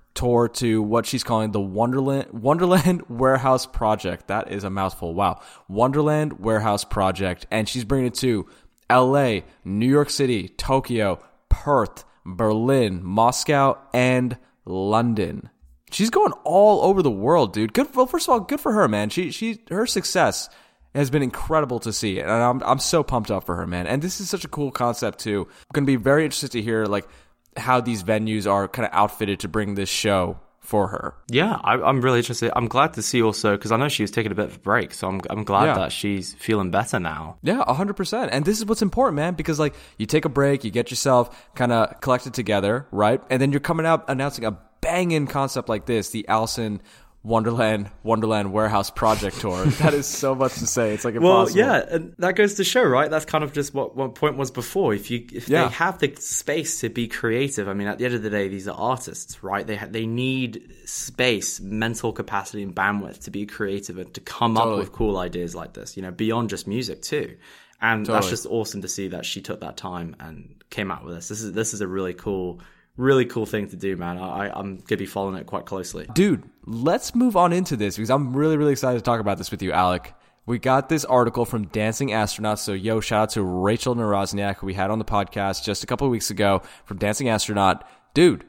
tour to what she's calling the Wonderland Warehouse Project. That is a mouthful. Wow. Wonderland Warehouse Project. And she's bringing it to LA, New York City, Tokyo, Perth, Berlin, Moscow, and London. She's going all over the world, dude. Well, first of all, good for her, man. Her success has been incredible to see, and I'm so pumped up for her, man. And this is such a cool concept too. I'm going to be very interested to hear like how these venues are kind of outfitted to bring this show for her. Yeah, I'm really interested. I'm glad to see also, because I know she was taking a bit of a break, so I'm glad that she's feeling better now. Yeah, 100%. And this is what's important, man, because like you take a break, you get yourself kind of collected together, right? And then you're coming out announcing a banging concept like this, the Allison Wonderland Warehouse Project Tour. That is so much to say. It's like impossible. Well, yeah, and that goes to show, right? That's kind of just what one point was before. If they have the space to be creative, I mean, at the end of the day, these are artists, right? They need space, mental capacity, and bandwidth to be creative and to come up with cool ideas like this. You know, beyond just music too. And that's just awesome to see that she took that time and came out with this. This is a really cool thing to do, man. I'm gonna be following it quite closely. Dude, let's move on into this because I'm really, really excited to talk about this with you, Alec. We got this article from Dancing Astronaut. So, shout out to Rachel Narozniak, who we had on the podcast just a couple of weeks ago from Dancing Astronaut. Dude,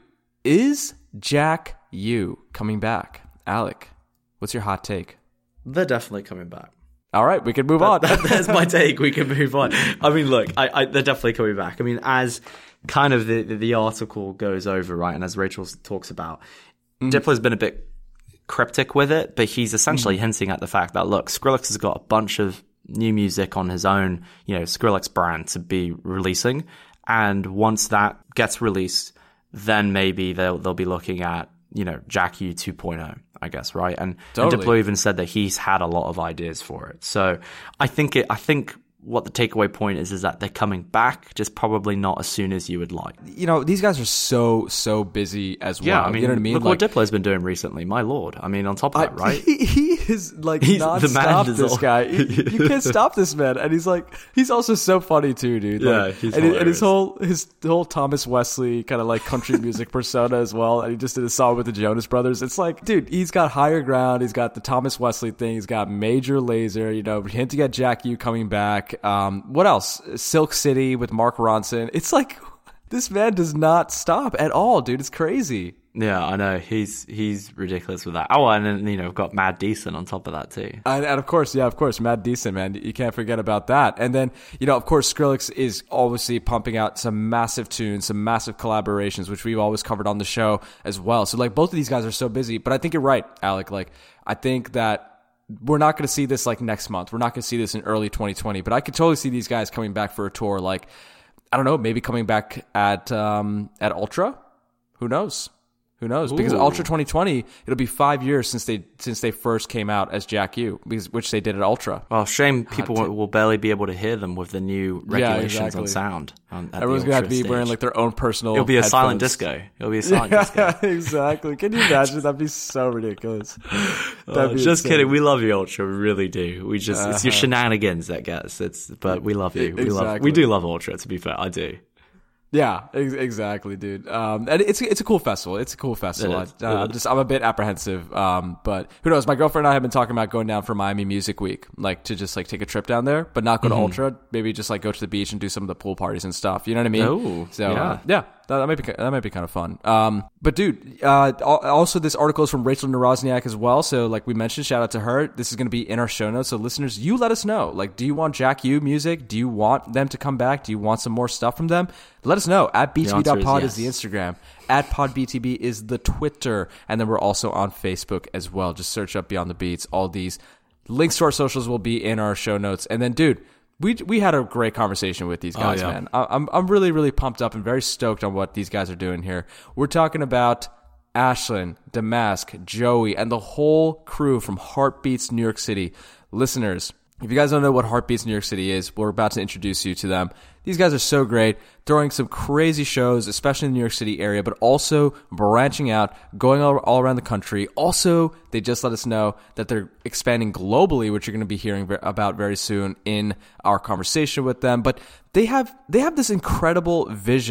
is Jack U coming back? Alec, what's your hot take? They're definitely coming back. All right, we can move on. There's my take. We can move on. I mean, look, they're definitely coming back. I mean, as kind of the article goes over, right, and as Rachel talks about, Diplo's been a bit cryptic with it, but he's essentially hinting at the fact that, look, Skrillex has got a bunch of new music on his own, Skrillex brand to be releasing, and once that gets released, then maybe they'll be looking at, Jack U 2.0, I guess, right? And Diplo even said that he's had a lot of ideas for it. So I think what the takeaway point is that they're coming back, just probably not as soon as you would like. These guys are so busy as well. Yeah, I mean, you know what I mean? Look what Diplo's been doing recently. My lord. I mean, on top of that, right? He is like non-stop, this guy. You can't stop this man. And he's also so funny too, dude. He's and his whole Thomas Wesley kind of like country music persona as well. And he just did a song with the Jonas Brothers. It's like, dude, he's got Higher Ground. He's got the Thomas Wesley thing. He's got Major Lazer, hinting at Jack U coming back. What else? Silk City with Mark Ronson. It's like this man does not stop at all, dude. It's crazy. Yeah, I know. He's ridiculous with that. Oh, and then we've got Mad Decent on top of that too. And of course, Mad Decent, man. You can't forget about that. And then of course, Skrillex is obviously pumping out some massive tunes, some massive collaborations, which we've always covered on the show as well. So like both of these guys are so busy. But I think you're right, Alec. Like I think that we're not going to see this like next month. We're not going to see this in early 2020, but I could totally see these guys coming back for a tour. Like, I don't know, maybe coming back at Ultra. Who knows? Because Ultra 2020, it'll be 5 years since they first came out as Jack U, which they did at Ultra. Well, shame people will barely be able to hear them with the new regulations on sound. Everyone's gonna have to be wearing like their own personal. It'll be a headphones. Silent disco. It'll be a silent disco. Exactly. Can you imagine? That'd be so ridiculous. Just insane. Kidding. We love you, Ultra. We really do. We just it's your shenanigans that gets. But we love you. We do love Ultra. To be fair, I do. Yeah, exactly, dude. And it's a cool festival. It's a cool festival. I'm a bit apprehensive. But who knows? My girlfriend and I have been talking about going down for Miami Music Week, like to just like take a trip down there, but not go to Ultra. Maybe just like go to the beach and do some of the pool parties and stuff. You know what I mean? Oh, so yeah. That might be kind of fun. But dude, also this article is from Rachel Narozniak as well. So like we mentioned, shout out to her. This is going to be in our show notes. So listeners, you let us know. Like, do you want Jack U music? Do you want them to come back? Do you want some more stuff from them? Let us know. At BTB.pod is the Instagram. At PodBTB is the Twitter. And then we're also on Facebook as well. Just search up Beyond the Beats. All these links to our socials will be in our show notes. And then, dude, we had a great conversation with these guys, man. I'm really, really pumped up and very stoked on what these guys are doing here. We're talking about Ashlyn, Damask, Joey, and the whole crew from Heartbeats New York City. Listeners, if you guys don't know what Heartbeats New York City is, we're about to introduce you to them. These guys are so great, throwing some crazy shows, especially in the New York City area, but also branching out, going all around the country. Also, they just let us know that they're expanding globally, which you're going to be hearing about very soon in our conversation with them. But they have this incredible vision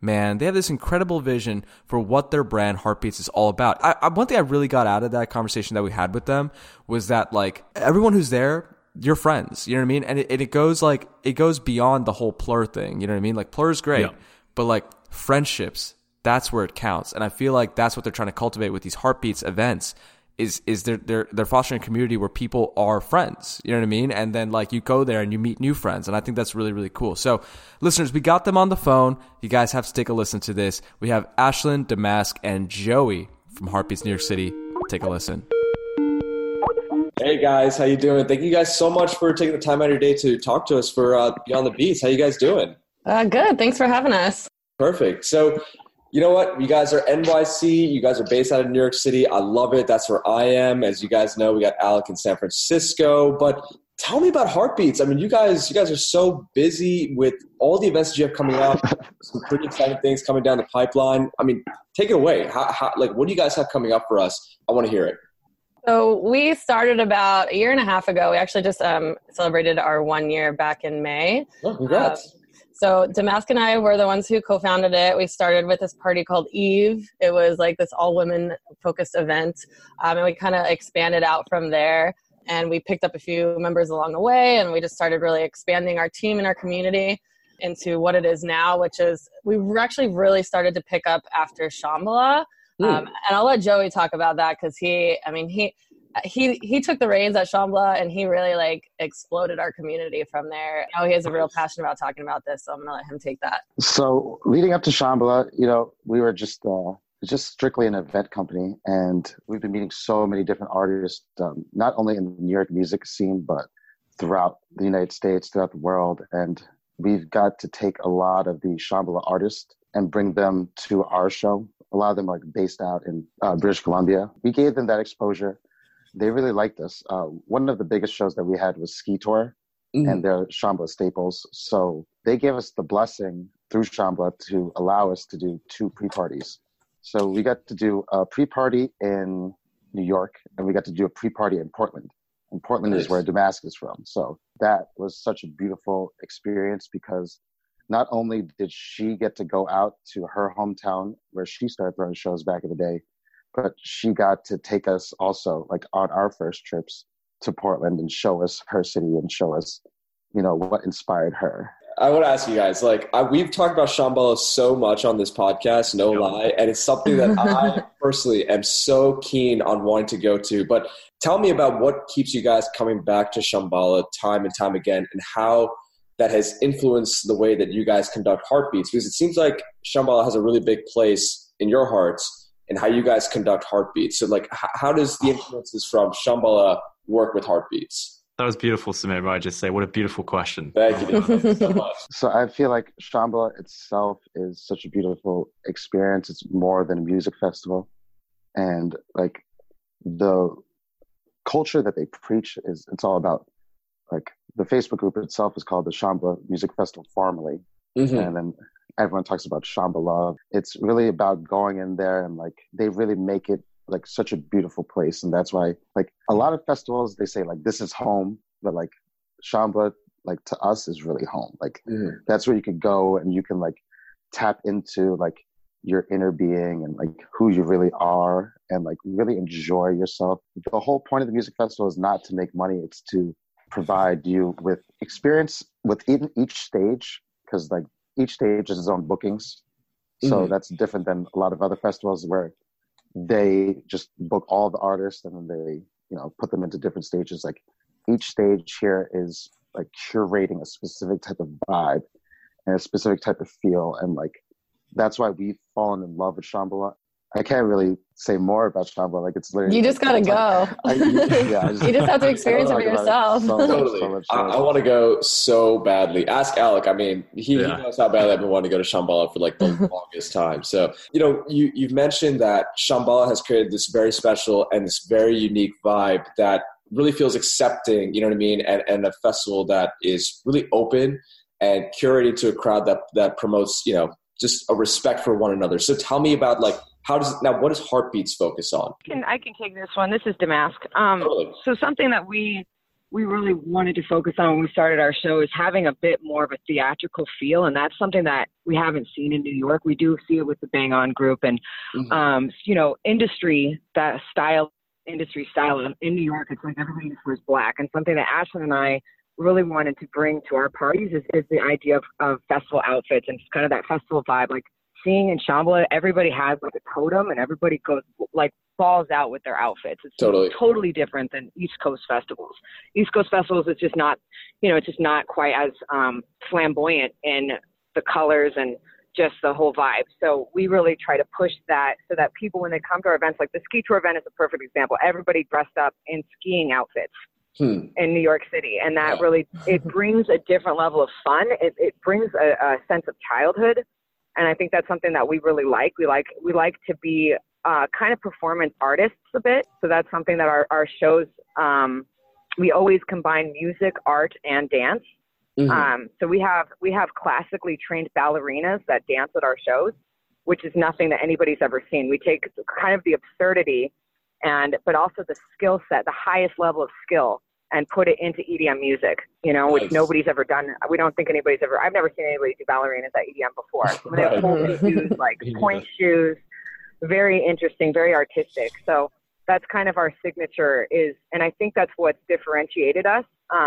man, they have this incredible vision for what their brand Heartbeats is all about. One thing I really got out of that conversation that we had with them was that like everyone who's there, you're friends, you know what I mean? And it goes beyond the whole Plur thing, you know what I mean? Like Plur is great, but like friendships, that's where it counts. And I feel like that's what they're trying to cultivate with these Heartbeats events is they're fostering a community where people are friends, you know what I mean? And then like you go there and you meet new friends. And I think that's really, really cool. So listeners, we got them on the phone. You guys have to take a listen to this. We have Ashlyn, Damask, and Joey from Heartbeats New York City. Take a listen. Hey guys, how you doing? Thank you guys so much for taking the time out of your day to talk to us for Beyond the Beats. How you guys doing? Good. Thanks for having us. Perfect. So, you know what? You guys are NYC. You guys are based out of New York City. I love it. That's where I am. As you guys know, we got Alec in San Francisco. But tell me about Heartbeats. I mean, you guys are so busy with all the events that you have coming up. Some pretty exciting things coming down the pipeline. I mean, take it away. What do you guys have coming up for us? I want to hear it. So we started about a year and a half ago. We actually just celebrated our 1 year back in May. Oh, congrats. So Damask and I were the ones who co-founded it. We started with this party called Eve. It was like this all-women focused event. And we kind of expanded out from there. And we picked up a few members along the way. And we just started really expanding our team and our community into what it is now, which is we actually really started to pick up after Shambhala. And I'll let Joey talk about that because he took the reins at Shambhala and he really like exploded our community from there. You know, he has a real passion about talking about this, so I'm gonna let him take that. So leading up to Shambhala, you know, we were just strictly an event company, and we've been meeting so many different artists, not only in the New York music scene, but throughout the United States, throughout the world. And we've got to take a lot of the Shambhala artists and bring them to our show. A lot of them are based out in British Columbia. We gave them that exposure. They really liked us. One of the biggest shows that we had was Ski Tour, and they're Shambhala staples. So they gave us the blessing through Shambhala to allow us to do 2 pre-parties. So we got to do a pre-party in New York, and we got to do a pre-party in Portland. And Portland is where Damask is from. So that was such a beautiful experience because not only did she get to go out to her hometown where she started throwing shows back in the day, but she got to take us also like on our first trips to Portland and show us her city and show us, you know, what inspired her. I want to ask you guys, we've talked about Shambhala so much on this podcast, no lie, and it's something that I personally am so keen on wanting to go to. But tell me about what keeps you guys coming back to Shambhala time and time again, and how that has influenced the way that you guys conduct Heartbeats, because it seems like Shambhala has a really big place in your hearts and how you guys conduct Heartbeats. So like, how does the influences from Shambhala work with Heartbeats? That was beautiful, Samir. I just say, what a beautiful question. Thank you so much. So I feel like Shambhala itself is such a beautiful experience. It's more than a music festival. And like the culture that they preach it's all about, like, the Facebook group itself is called the Shambhala Music Festival formally. And then everyone talks about Shambhala. It's really about going in there and like they really make it like such a beautiful place. And that's why like a lot of festivals, they say like this is home, but like Shambhala, like to us is really home. Like that's where you can go and you can like tap into like your inner being and like who you really are and like really enjoy yourself. The whole point of the music festival is not to make money. It's to provide you with experience within each stage, because like each stage has its own bookings. So that's different than a lot of other festivals where they just book all the artists and then they, you know, put them into different stages. Like each stage here is like curating a specific type of vibe and a specific type of feel. And like, that's why we've fallen in love with Shambhala. I can't really say more about Shambhala. Like it's literally. You just gotta go. You just have to experience it for yourself. Totally. I want to go so badly. Ask Alec. I mean, he knows how badly I've been wanting to go to Shambhala for like the longest time. So, you know, you've mentioned that Shambhala has created this very special and this very unique vibe that really feels accepting, you know what I mean? And a festival that is really open and curated to a crowd that promotes, you know, just a respect for one another. So tell me about like, what does Heartbeats focus on? I can take this one. This is Damask. So something that we we really wanted to focus on when we started our show is having a bit more of a theatrical feel. And that's something that we haven't seen in New York. We do see it with the Bang On group and, industry style in New York. It's like everybody wears black. And something that Ashlyn and I really wanted to bring to our parties is the idea of festival outfits and kind of that festival vibe. Like seeing in Shambhala, everybody has like a totem and everybody goes like balls out with their outfits. It's totally different than East Coast festivals. East Coast festivals, it's just not, it's just not quite as flamboyant in the colors and just the whole vibe. So we really try to push that so that people, when they come to our events, like the ski tour event is a perfect example. Everybody dressed up in skiing outfits in New York City. And that really, it brings a different level of fun. It brings a sense of childhood. And I think that's something that we really like. We like to be kind of performance artists a bit. So that's something that our shows, we always combine music, art, and dance. So we have classically trained ballerinas that dance at our shows, which is nothing that anybody's ever seen. We take kind of the absurdity but also the skill set, the highest level of skill, and put it into EDM music, which nobody's ever done. We don't think I've never seen anybody do ballerinas at EDM before. So they have full shoes, like point shoes, very interesting, very artistic. So that's kind of our signature and I think that's what's differentiated us.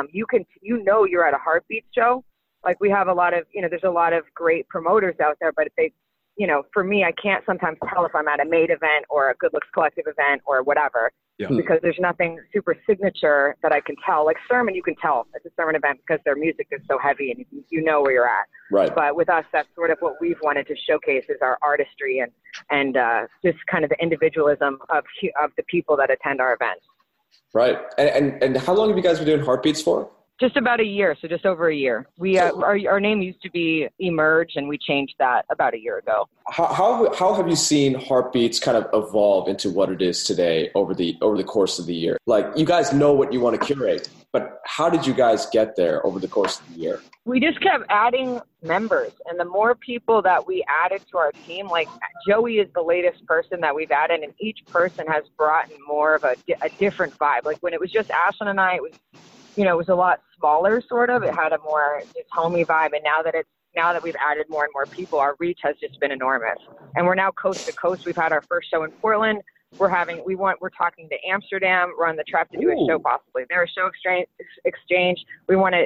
You're at a Heartbeats show. Like we have a lot of, there's a lot of great promoters out there, but for me, I can't sometimes tell if I'm at a Made event or a Good Looks Collective event or whatever, because there's nothing super signature that I can tell. Like Sermon, you can tell it's a Sermon event because their music is so heavy and you know where you're at. Right. But with us, that's sort of what we've wanted to showcase is our artistry and just kind of the individualism of the people that attend our events. Right. And how long have you guys been doing Heartbeats for? Just about a year, so just over a year. We our name used to be Emerge, and we changed that about a year ago. How have you seen Heartbeats kind of evolve into what it is today over the course of the year? Like you guys know what you want to curate, but how did you guys get there over the course of the year? We just kept adding members, and the more people that we added to our team, like Joey is the latest person that we've added, and each person has brought in more of a different vibe. Like when it was just Ashlyn and I, it was a lot smaller, sort of. It had a more just homey vibe. And now that we've added more and more people, our reach has just been enormous. And we're now coast to coast. We've had our first show in Portland. We're talking to Amsterdam. We're on the track to do a show possibly. There's a show exchange. We want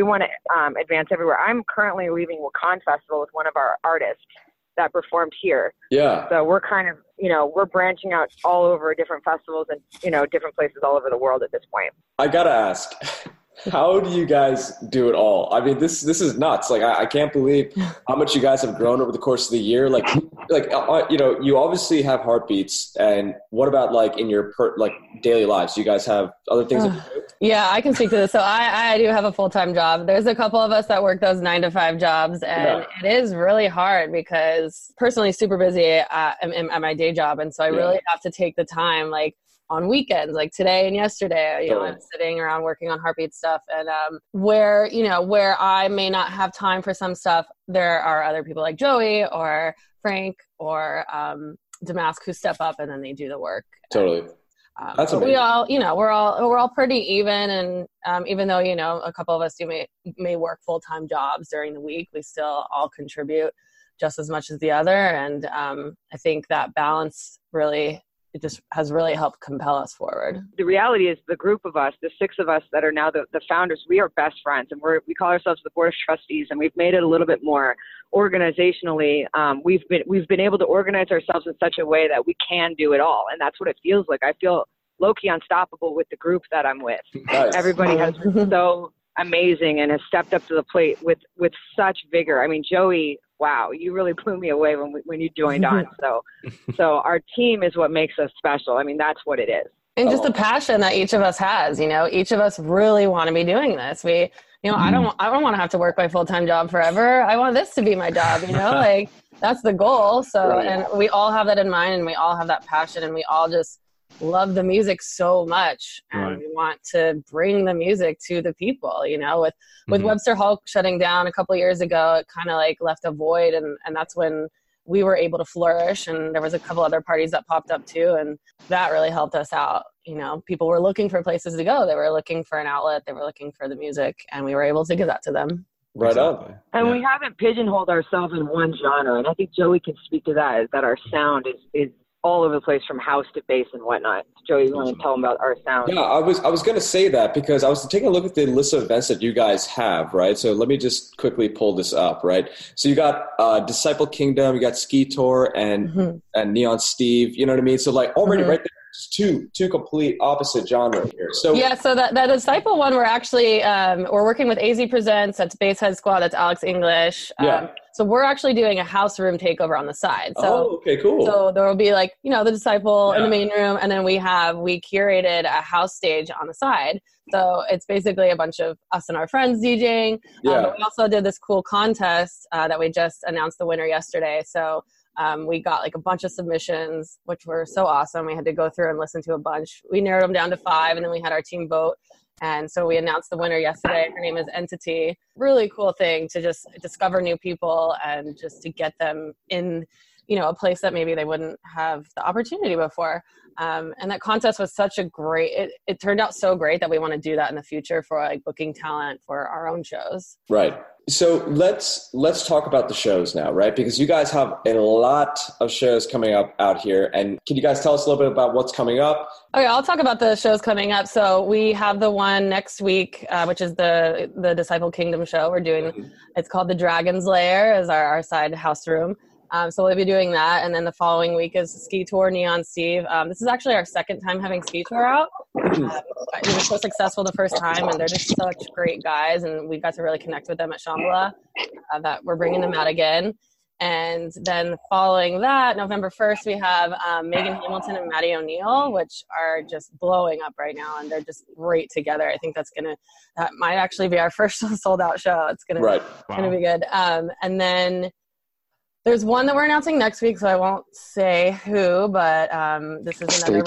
to advance everywhere. I'm currently leaving Wakan Festival with one of our artists that performed here. Yeah. So we're kind of, we're branching out all over different festivals and, different places all over the world at this point. I gotta ask, how do you guys do it all? I mean, this is nuts. Like, I can't believe how much you guys have grown over the course of the year. You obviously have Heartbeats, and what about like in your daily lives? Do you guys have other things that you do? Yeah, I can speak to this. So I do have a full-time job. There's a couple of us that work those 9-to-5 jobs, and it is really hard because personally super busy at my day job. And so I really have to take the time, like on weekends, like today and yesterday, I'm sitting around working on Heartbeat stuff. And where I may not have time for some stuff, there are other people like Joey or Frank or Damask who step up and then they do the work. Totally. That's amazing. We all, we're all pretty even. And even though, a couple of us may work full-time jobs during the week, we still all contribute just as much as the other. And I think that balance it just has really helped compel us forward. The reality is the group of us, the 6 of us that are now the founders, we are best friends, and we call ourselves the Board of Trustees, and we've made it a little bit more organizationally. We've been able to organize ourselves in such a way that we can do it all, and that's what it feels like. I feel low-key unstoppable with the group that I'm with. Nice. Everybody has been so amazing and has stepped up to the plate with such vigor. I mean, Joey, wow, you really blew me away when you joined on. So our team is what makes us special. I mean, that's what it is. And just the passion that each of us has, each of us really want to be doing this. I don't want to have to work my full-time job forever. I want this to be my job, like that's the goal. So, and we all have that in mind, and we all have that passion, and we all just love the music so much, and we want to bring the music to the people. With Webster Hall shutting down a couple of years ago, it kind of like left a void, and that's when we were able to flourish. And there was a couple other parties that popped up too. And that really helped us out. You know, people were looking for places to go. They were looking for an outlet. They were looking for the music, and we were able to give that to them. Right on. And we haven't pigeonholed ourselves in one genre. And I think Joey can speak to that, is that our sound is all over the place from house to bass and whatnot. Joey, you want to tell them about our sound? Yeah, I was going to say that because I was taking a look at the list of events that you guys have, right? So let me just quickly pull this up, right? So you got Disciple Kingdom, you got Ski Tour, and Neon Steve. You know what I mean? So like already right there, just two complete opposite genres here. So yeah, so that Disciple one, we're actually we're working with AZ Presents. That's Basshead Squad. That's Alex English. So we're actually doing a house room takeover on the side. So, okay, cool. So there will be like, you know, the Disciple in the main room, and then we curated a house stage on the side. So it's basically a bunch of us and our friends DJing. But we also did this cool contest that we just announced the winner yesterday. So we got like a bunch of submissions, which were so awesome. We had to go through and listen to a bunch. We narrowed them down to 5, and then we had our team vote. And so we announced the winner yesterday. Her name is Entity. Really cool thing to just discover new people and just to get them in, you know, a place that maybe they wouldn't have the opportunity before. And that contest was such a great, it turned out so great that we want to do that in the future for like booking talent for our own shows. Right. So let's talk about the shows now, right? Because you guys have a lot of shows coming up out here. And can you guys tell us a little bit about what's coming up? Okay, I'll talk about the shows coming up. So we have the one next week, which is the Disciple Kingdom show. We're doing, it's called the Dragon's Lair, is our side house room. So we'll be doing that. And then the following week is Ski Tour, Neon Steve. This is actually our second time having Ski Tour out. It was so successful the first time, and they're just such great guys. And we got to really connect with them at Shambhala, that we're bringing them out again. And then following that, November 1st, we have Megan Hamilton and Maddie O'Neill, which are just blowing up right now. And they're just great together. I think that might actually be our first sold out show. It's going to be good. And then there's one that we're announcing next week, so I won't say who, but this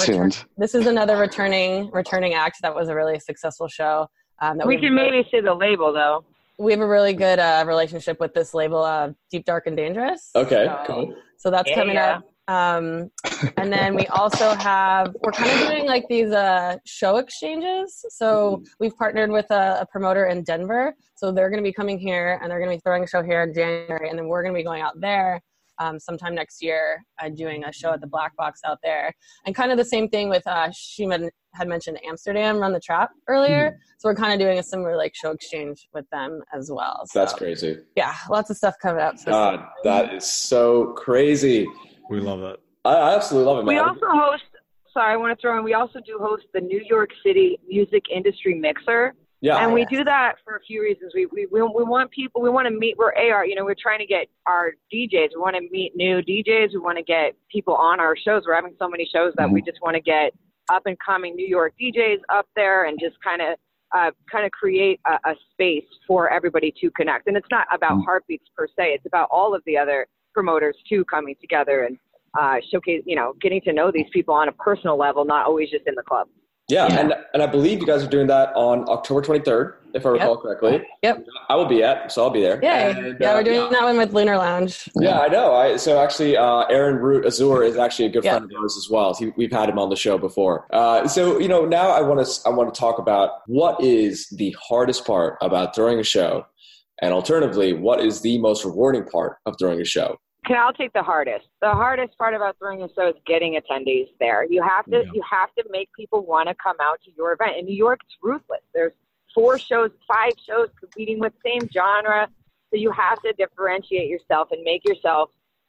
is another returning act that was a really successful show. We can maybe say the label, though. We have a really good relationship with this label, Deep, Dark, and Dangerous. Okay, cool. So that's coming up. And then we also we're kind of doing like these show exchanges. So we've partnered with a promoter in Denver. So they're going to be coming here, and they're going to be throwing a show here in January. And then we're going to be going out there sometime next year, doing a show at the Black Box out there. And kind of the same thing with, she had mentioned Amsterdam, Run the Trap earlier. So we're kind of doing a similar like show exchange with them as well. So, that's crazy. Yeah, lots of stuff coming up. So God, that is so crazy. We love it. I absolutely love it, man. We also host, I want to throw in, we also do host the New York City Music Industry Mixer. Yeah. And we do that for a few reasons. We want people, we want to meet, we're trying to get our DJs. We want to meet new DJs. We want to get people on our shows. We're having so many shows that we just want to get up and coming New York DJs up there and just kind of create a space for everybody to connect. And it's not about Heartbeats per se. It's about all of the other promoters too coming together and showcase, getting to know these people on a personal level, not always just in the club. Yeah. And I believe you guys are doing that on October 23rd, if I recall correctly. Yep. I will be so I'll be there. Yeah, we're doing that one with Lunar Lounge. Yeah, I know. So actually, Aaron Root Azur is actually a good friend of ours as well. We've had him on the show before. So now I want to talk about what is the hardest part about throwing a show, and alternatively, what is the most rewarding part of throwing a show? Okay, I'll take the hardest. The hardest part about throwing a show is getting attendees there. You have to make people want to come out to your event. In New York, it's ruthless. There's 5 shows competing with the same genre. So you have to differentiate yourself and make your show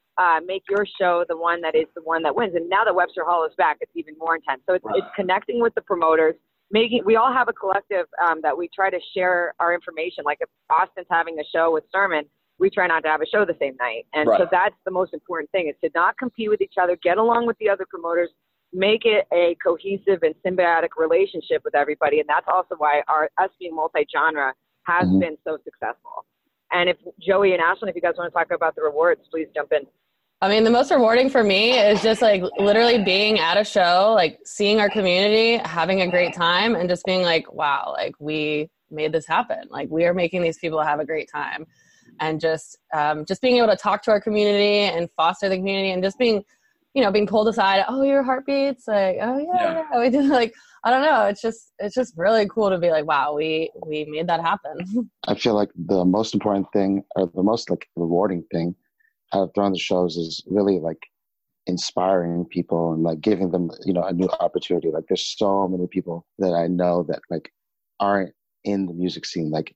the one that wins. And now that Webster Hall is back, it's even more intense. So it's connecting with the promoters. We all have a collective that we try to share our information. Like if Austin's having a show with Sermon, we try not to have a show the same night. And so that's the most important thing, is to not compete with each other, get along with the other promoters, make it a cohesive and symbiotic relationship with everybody. And that's also why us being multi-genre has been so successful. And if Joey and Ashlyn, if you guys want to talk about the rewards, please jump in. I mean, the most rewarding for me is just like literally being at a show, like seeing our community, having a great time, and just being like, wow, like we made this happen. Like we are making these people have a great time. and just being able to talk to our community and foster the community, and just being pulled aside. Oh, your heartbeats, like, oh yeah. We did, like, I don't know. It's just really cool to be like, wow, we made that happen. I feel like the most important thing, or the most like rewarding thing out of throwing the shows, is really like inspiring people and like giving them, a new opportunity. Like there's so many people that I know that like aren't in the music scene, they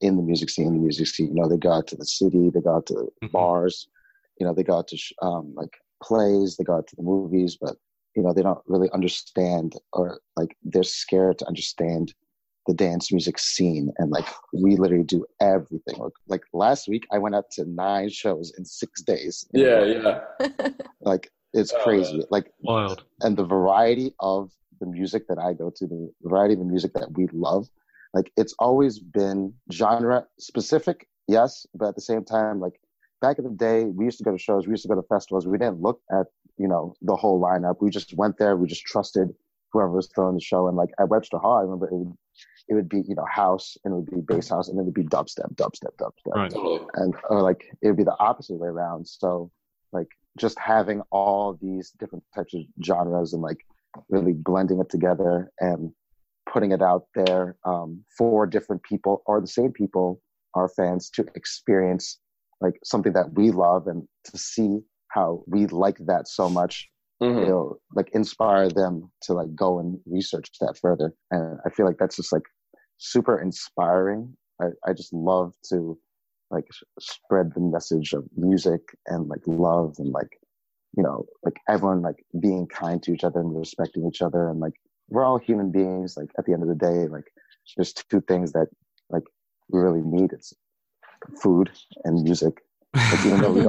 go out to the city, they go out to bars, they go out to like plays, they go out to the movies, but they don't really understand, or like they're scared to understand the dance music scene. And like we literally do everything. Like last week I went out to 9 shows in 6 days. Yeah. Like it's crazy. Like wild. And the variety of the music that I go to, the variety of the music that we love, like it's always been genre specific, yes, but at the same time, like back in the day, we used to go to shows, we used to go to festivals. We didn't look at, the whole lineup. We just went there. We just trusted whoever was throwing the show. And like at Webster Hall, I remember it would be, house, and it would be bass house, and then it would be dubstep. Right. And or like it would be the opposite way around. So like just having all these different types of genres and like really blending it together and putting it out there for different people, or the same people, our fans, to experience like something that we love, and to see how we like that so much, it'll like inspire them to like go and research that further. And I feel like that's just like super inspiring. I just love to like spread the message of music and like love, and like, like everyone like being kind to each other and respecting each other. And like we're all human beings. Like at the end of the day, like there's 2 things that like we really need. It's food and music. Like, even though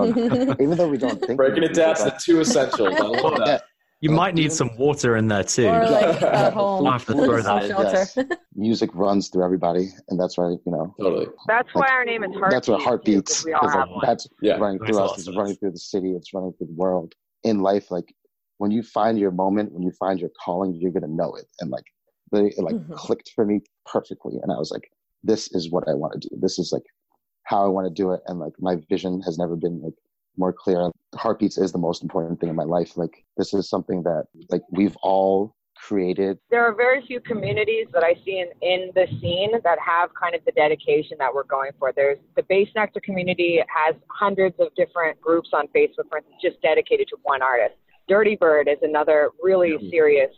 we don't think, breaking it down to the 2 essentials. I love that. You might need some water in there too. Or like a home, I have to throw that in. shelter. Yes. Music runs through everybody, and that's why Totally. That's why our name is Heartbeats. That's what Heartbeats. We all have one. That's running through us. Makes It's a lot of running through the city. It's running through the world. In life, like when you find your moment, when you find your calling, you're gonna know it. And like it like clicked for me perfectly, and I was like, this is what I want to do. This is like how I want to do it. And like my vision has never been like more clear. Heartbeats is the most important thing in my life. Like this is something that like we've all created. There are very few communities that I see in the scene that have kind of the dedication that we're going for. There's the Bass Nectar community has hundreds of different groups on Facebook, for instance, just dedicated to one artist. Dirty Bird is another really serious,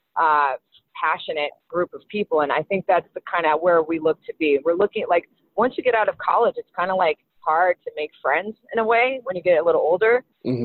passionate group of people. And I think that's the kind of where we look to be. We're looking like, once you get out of college, it's kind of like hard to make friends in a way when you get a little older.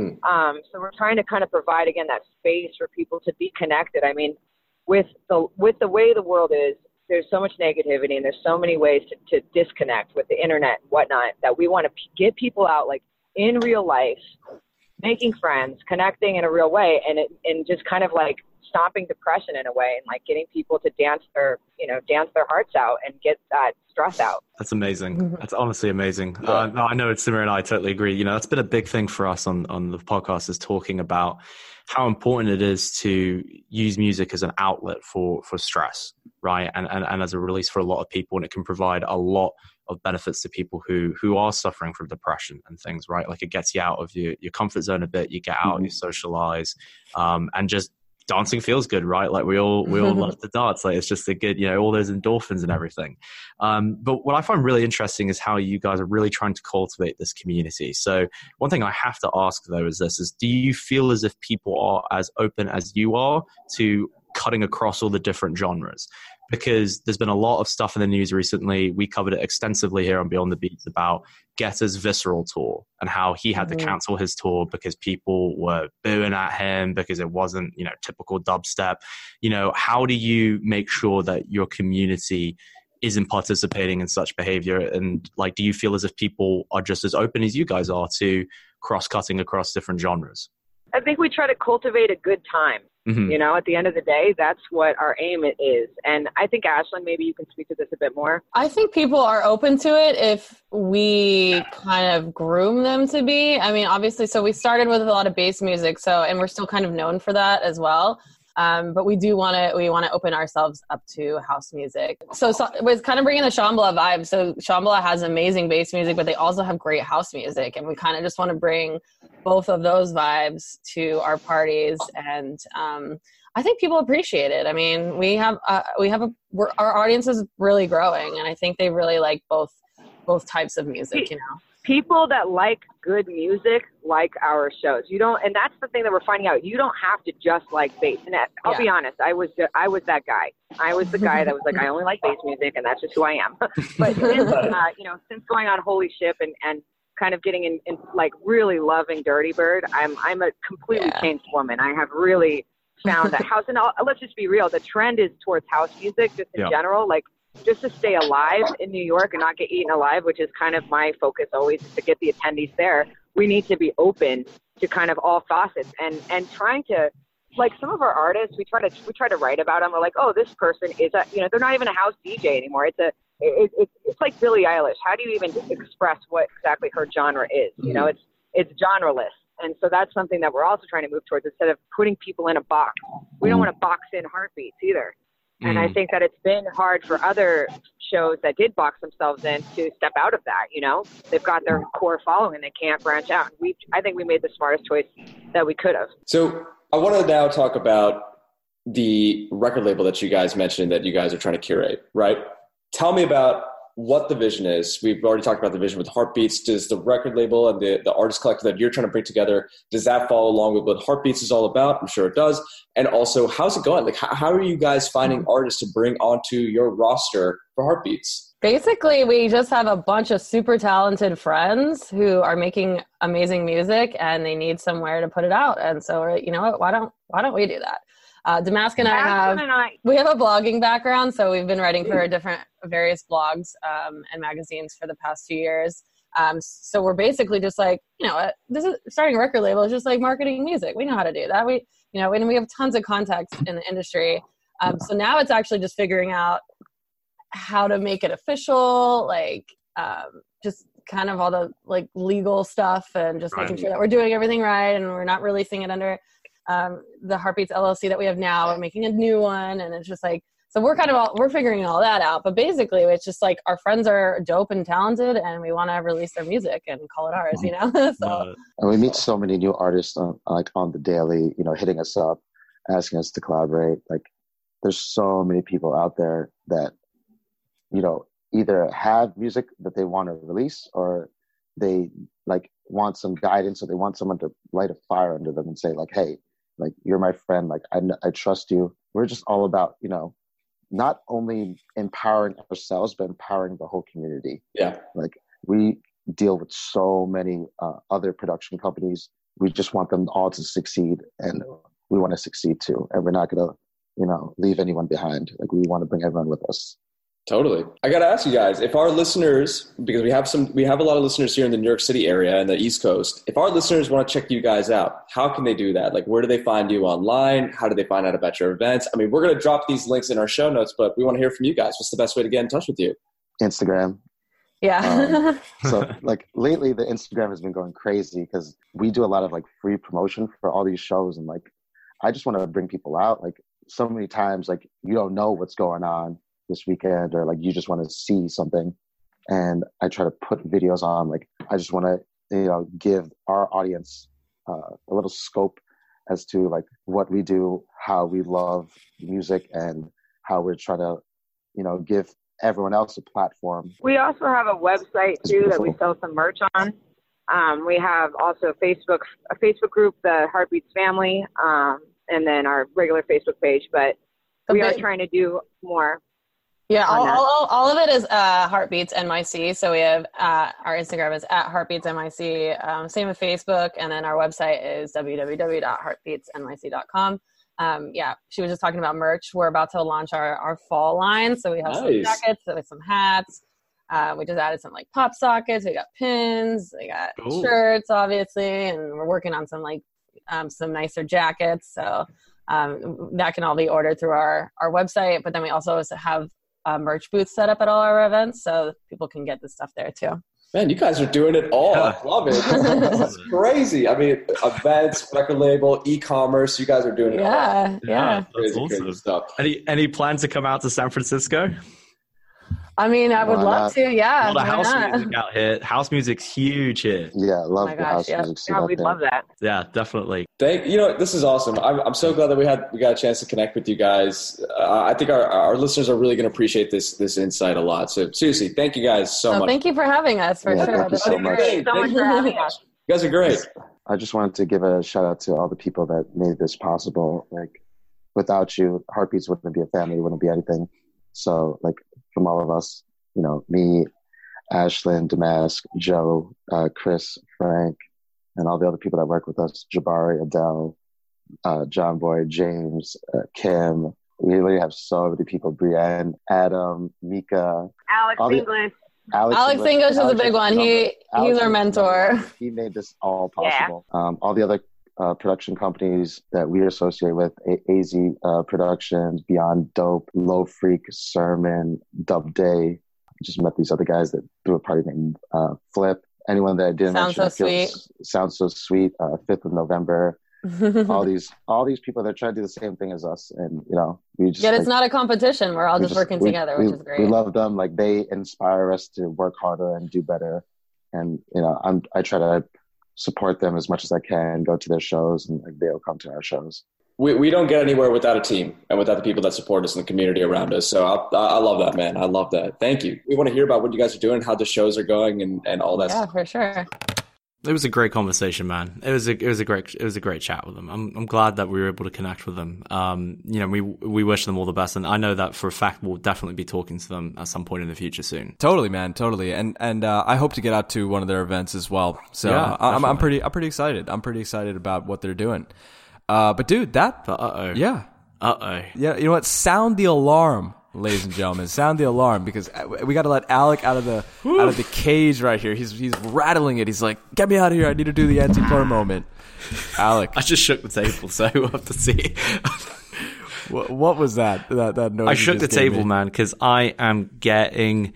So we're trying to kind of provide, again, that space for people to be connected. I mean, with the way the world is, there's so much negativity, and there's so many ways to disconnect with the internet and whatnot, that we want to get people out like in real life, making friends, connecting in a real way, and just kind of like stopping depression in a way, and like getting people to dance their hearts out and get that stress out. That's amazing. That's honestly amazing. No, I know Samir and I totally agree. That's been a big thing for us on the podcast, is talking about how important it is to use music as an outlet for stress, right? And as a release for a lot of people, and it can provide a lot of benefits to people who are suffering from depression and things, right? Like it gets you out of your comfort zone a bit, you get out, you socialize, and just dancing feels good, right? Like we all love to dance. Like it's just a good, all those endorphins and everything. But what I find really interesting is how you guys are really trying to cultivate this community. So one thing I have to ask though is do you feel as if people are as open as you are to cutting across all the different genres? Because there's been a lot of stuff in the news recently. We covered it extensively here on Beyond the Beats about Guetta's Visceral tour and how he had to cancel his tour because people were booing at him because it wasn't, typical dubstep. How do you make sure that your community isn't participating in such behavior? And like, do you feel as if people are just as open as you guys are to cross-cutting across different genres? I think we try to cultivate a good time. At the end of the day, that's what our aim is. And I think, Ashlyn, maybe you can speak to this a bit more. I think people are open to it if we kind of groom them to be. I mean, obviously, so we started with a lot of bass music, and we're still kind of known for that as well. But we want to open ourselves up to house music. So it was kind of bringing the Shambhala vibe. So Shambhala has amazing bass music, but they also have great house music. And we kind of just want to bring both of those vibes to our parties. And I think people appreciate it. I mean, our audience is really growing, and I think they really like both types of music, you know. People that like good music like our shows. And that's the thing that we're finding out. You don't have to just like bass. And I'll be honest, I was that guy. I was the guy that was like, I only like bass music, and that's just who I am. But since going on Holy Ship and kind of getting in like really loving Dirty Bird, I'm a completely changed woman. I have really found that house, and let's just be real, the trend is towards house music just in general, like just to stay alive in New York and not get eaten alive, which is kind of my focus always, is to get the attendees there. We need to be open to kind of all facets and trying to, like, some of our artists, we try to write about them. We're like, oh, this person is they're not even a house DJ anymore. It's like Billie Eilish. How do you even express what exactly her genre is? You know, it's genreless. And so that's something that we're also trying to move towards, instead of putting people in a box. We don't want to box in Heartbeats either. And I think that it's been hard for other shows that did box themselves in to step out of that, you know. They've got their core following and they can't branch out. I think we made the smartest choice that we could have. So I want to now talk about the record label that you guys mentioned that you guys are trying to curate, right? Tell me about what the vision is. We've already talked about the vision with Heartbeats. Does the record label and the artist collective that you're trying to bring together, does that follow along with what Heartbeats is all about? I'm sure it does. And also, how's it going? Like, how are you guys finding artists to bring onto your roster for Heartbeats? Basically, we just have a bunch of super talented friends who are making amazing music, and they need somewhere to put it out. And so, you know what? Why don't we do that? Damask and we have a blogging background, so we've been writing for various blogs and magazines for the past 2 years. So we're basically just like, you know, this is starting a record label is just like marketing music. We know how to do that. We have tons of contacts in the industry. So now it's actually just figuring out how to make it official, like just kind of all the like legal stuff, and just making sure that we're doing everything right and we're not releasing it under the Heartbeats LLC that we have now. We're making a new one, and it's just like, so we're figuring all that out. But basically, it's just like our friends are dope and talented, and we want to release their music and call it ours, you know. So and we meet so many new artists on the daily, you know, hitting us up, asking us to collaborate. Like, there's so many people out there that, you know, either have music that they want to release, or they like want some guidance, or they want someone to light a fire under them and say like, hey, like, you're my friend, like I trust you. We're just all about, you know, not only empowering ourselves, but empowering the whole community. Yeah. Like, we deal with so many other production companies. We just want them all to succeed, and we want to succeed too. And we're not going to, you know, leave anyone behind. Like, we want to bring everyone with us. Totally. I got to ask you guys, if our listeners, because we have a lot of listeners here in the New York City area and the East Coast, if our listeners want to check you guys out, how can they do that? Like, where do they find you online? How do they find out about your events? I mean, we're going to drop these links in our show notes, but we want to hear from you guys. What's the best way to get in touch with you? Instagram. Yeah. So like lately the Instagram has been going crazy because we do a lot of like free promotion for all these shows. And like, I just want to bring people out. Like, so many times, like, you don't know what's going on this weekend, or like you just want to see something, and I try to put videos on. Like, I just want to, you know, give our audience a little scope as to like what we do, how we love music, and how we're trying to, you know, give everyone else a platform. We also have a website too that we sell some merch on. We have also a Facebook group, the Heartbeats Family, and then our regular Facebook page, but we are trying to do more. Yeah, all of it is Heartbeats NYC. So we have our Instagram is at Heartbeats NYC. Same with Facebook, and then our website is www.heartbeatsnyc.com. Yeah, she was just talking about merch. We're about to launch our fall line, so we have some jackets with some hats. We just added some like pop sockets. We got pins. We got shirts, obviously, and we're working on some like some nicer jackets. So that can all be ordered through our website. But then we also have merch booths set up at all our events, so people can get the stuff there too. Man, you guys are doing it all. I love it. It's crazy. I mean, events, record label, e-commerce. You guys are doing it all. Yeah. That's awesome. Stuff. Any plans to come out to San Francisco? I mean, I would love to. Yeah. A lot of house music out here. House music's huge here. Yeah, love the house music. Yeah, we'd love that. Yeah, definitely. This is awesome. I'm so glad that we got a chance to connect with you guys. I think our listeners are really going to appreciate this insight a lot. So seriously, thank you guys so much. Thank you for having us. For sure. Thank you so much. Thank you so much for having us. You guys are great. I just wanted to give a shout out to all the people that made this possible. Like, without you, Heartbeats wouldn't be a family, wouldn't be anything. So, like, from all of us, me, Ashlyn, Damask, Joe, Chris, Frank, and all the other people that work with us, Jabari, Adele, John Boy, James, Kim. We really have so many people, Brienne, Adam, Mika. Alex English. Alex English is a big one. He's our mentor. He made this all possible. Yeah. All the other production companies that we associate with, AZ Productions, Beyond Dope, Low Freak, Sermon, Dub Day. Just met these other guys that do a party named Flip. Anyone that I didn't mention, sounds so sweet. 5th of November. all these people that try to do the same thing as us, and we just it's not a competition. We're all just working together, which is great. We love them. Like, they inspire us to work harder and do better. And I try to support them as much as I can. Go to their shows, and they'll come to our shows. We don't get anywhere without a team and without the people that support us in the community around us. So I love that, man. I love that. Thank you. We want to hear about what you guys are doing, how the shows are going, and all that stuff. Yeah, for sure. It was a great conversation, man. It was a great chat with them. I'm glad that we were able to connect with them. We wish them all the best, and I know that for a fact we'll definitely be talking to them at some point in the future soon. Totally, man, totally. And I hope to get out to one of their events as well. So yeah, I'm pretty excited. I'm pretty excited about what they're doing. But dude, yeah, you know what? Sound the alarm. Ladies and gentlemen, sound the alarm, because we got to let Alec out of the cage right here. He's rattling it. He's like, "Get me out of here! I need to do the anti-plur moment." Alec, I just shook the table, so we'll have to see. What was that? That noise? I shook the table, man, because I am getting.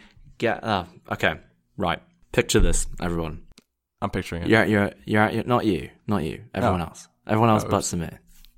Okay, right. Picture this, everyone. I'm picturing it. You're not you. Everyone else. Everyone else but Samir.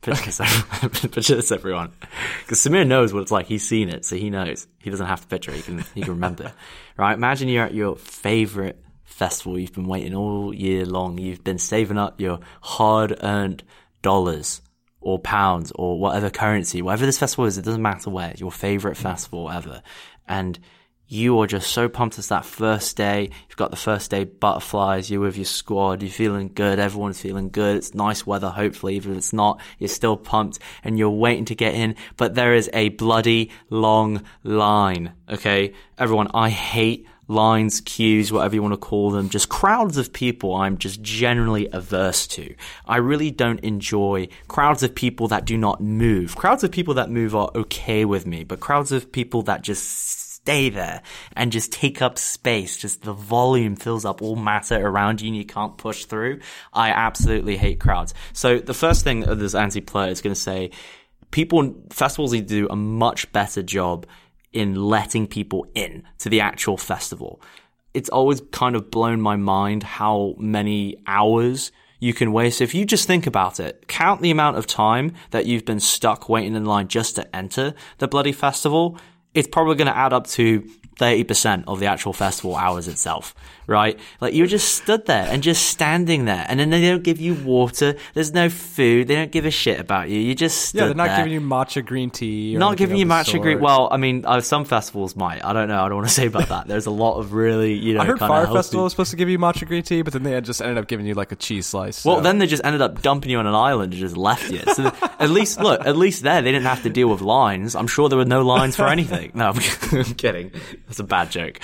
Picture this, everyone. Because Samir knows what it's like. He's seen it, so he knows. He doesn't have to picture it. He can remember. Right? Imagine you're at your favorite festival. You've been waiting all year long. You've been saving up your hard-earned dollars or pounds or whatever currency. Whatever this festival is, it doesn't matter where. Your favorite festival ever. And you are just so pumped. It's that first day. You've got the first day butterflies. You're with your squad. You're feeling good. Everyone's feeling good. It's nice weather, hopefully. Even if it's not, you're still pumped and you're waiting to get in. But there is a bloody long line. Okay? Everyone, I hate lines, queues, whatever you want to call them. Just crowds of people I'm just generally averse to. I really don't enjoy crowds of people that do not move. Crowds of people that move are okay with me, but crowds of people that just stay there and just take up space, just the volume fills up all matter around you and you can't push through. I absolutely hate crowds. So the first thing of this anti-plur is going to say, festivals need to do a much better job in letting people in to the actual festival. It's always kind of blown my mind how many hours you can waste. If you just think about it, count the amount of time that you've been stuck waiting in line just to enter the bloody festival. It's probably going to add up to 30% of the actual festival hours itself, right? Like, you're just stood there and just standing there, and then they don't give you water. There's no food. They don't give a shit about you. You just stood there. Yeah, they're not giving you matcha green tea. Not giving you matcha green. Well, I mean, some festivals might. I don't know. I don't want to say about that. There's a lot of really, I heard Fire Festival was supposed to give you matcha green tea, but then they just ended up giving you like a cheese slice. Well, then they just ended up dumping you on an island and just left you. So at least there they didn't have to deal with lines. I'm sure there were no lines for anything. No, I'm kidding. That's a bad joke.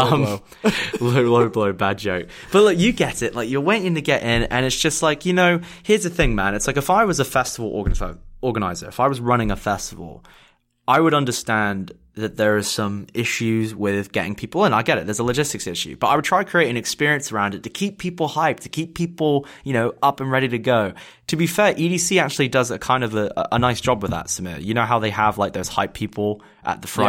Low blow, bad joke. But look, you get it. Like, you're waiting to get in, and it's just like, here's the thing, man. It's like, if I was a festival organizer, if I was running a festival, I would understand that there are some issues with getting people in. I get it. There's a logistics issue, but I would try to create an experience around it to keep people hyped, to keep people, up and ready to go. To be fair, EDC actually does a kind of a nice job with that, Samir. You know how they have like those hype people at the front? Yeah.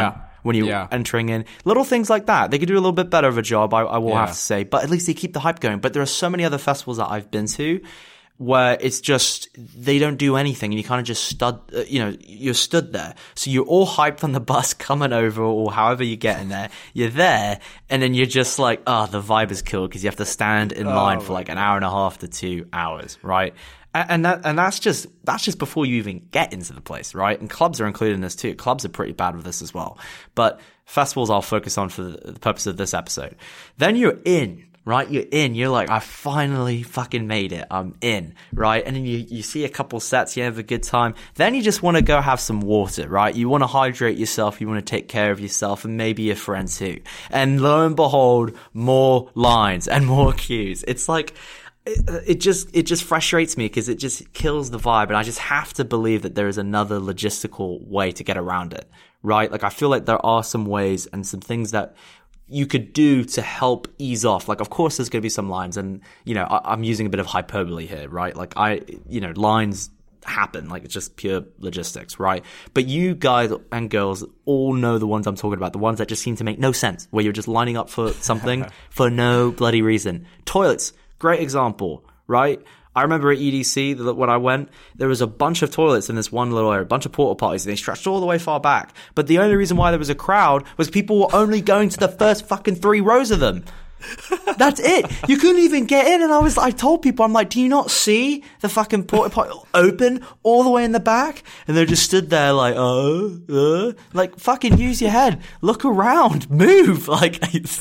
when you're entering in. Little things like that. They could do a little bit better of a job, I will have to say, but at least they keep the hype going. But there are so many other festivals that I've been to where it's just, they don't do anything and you kind of just you're stood there. So you're all hyped on the bus coming over or however you get in there. You're there and then you're just like, the vibe is killed because you have to stand in line for like an hour and a half to 2 hours, right? And that's just before you even get into the place, right? And clubs are included in this too. Clubs are pretty bad with this as well. But festivals I'll focus on for the purpose of this episode. Then you're in. Right, you're in. You're like, I finally fucking made it. I'm in, right? And then you see a couple sets, you have a good time. Then you just want to go have some water, right? You want to hydrate yourself. You want to take care of yourself and maybe your friend too. And lo and behold, more lines and more queues. It's like, it just frustrates me because it just kills the vibe. And I just have to believe that there is another logistical way to get around it, right? Like, I feel like there are some ways and some things that you could do to help ease off. Like, of course, there's going to be some lines and, I'm using a bit of hyperbole here, right? Like lines happen, like it's just pure logistics, right? But you guys and girls all know the ones I'm talking about, the ones that just seem to make no sense, where you're just lining up for something for no bloody reason. Toilets, great example, right? I remember at EDC that when I went, there was a bunch of toilets in this one little area, a bunch of porta potties, and they stretched all the way far back. But the only reason why there was a crowd was people were only going to the first fucking 3 rows of them. That's it. You couldn't even get in. And I told people, I'm like, do you not see the fucking porta potty open all the way in the back? And they just stood there like, like, fucking use your head. Look around. Move. Like,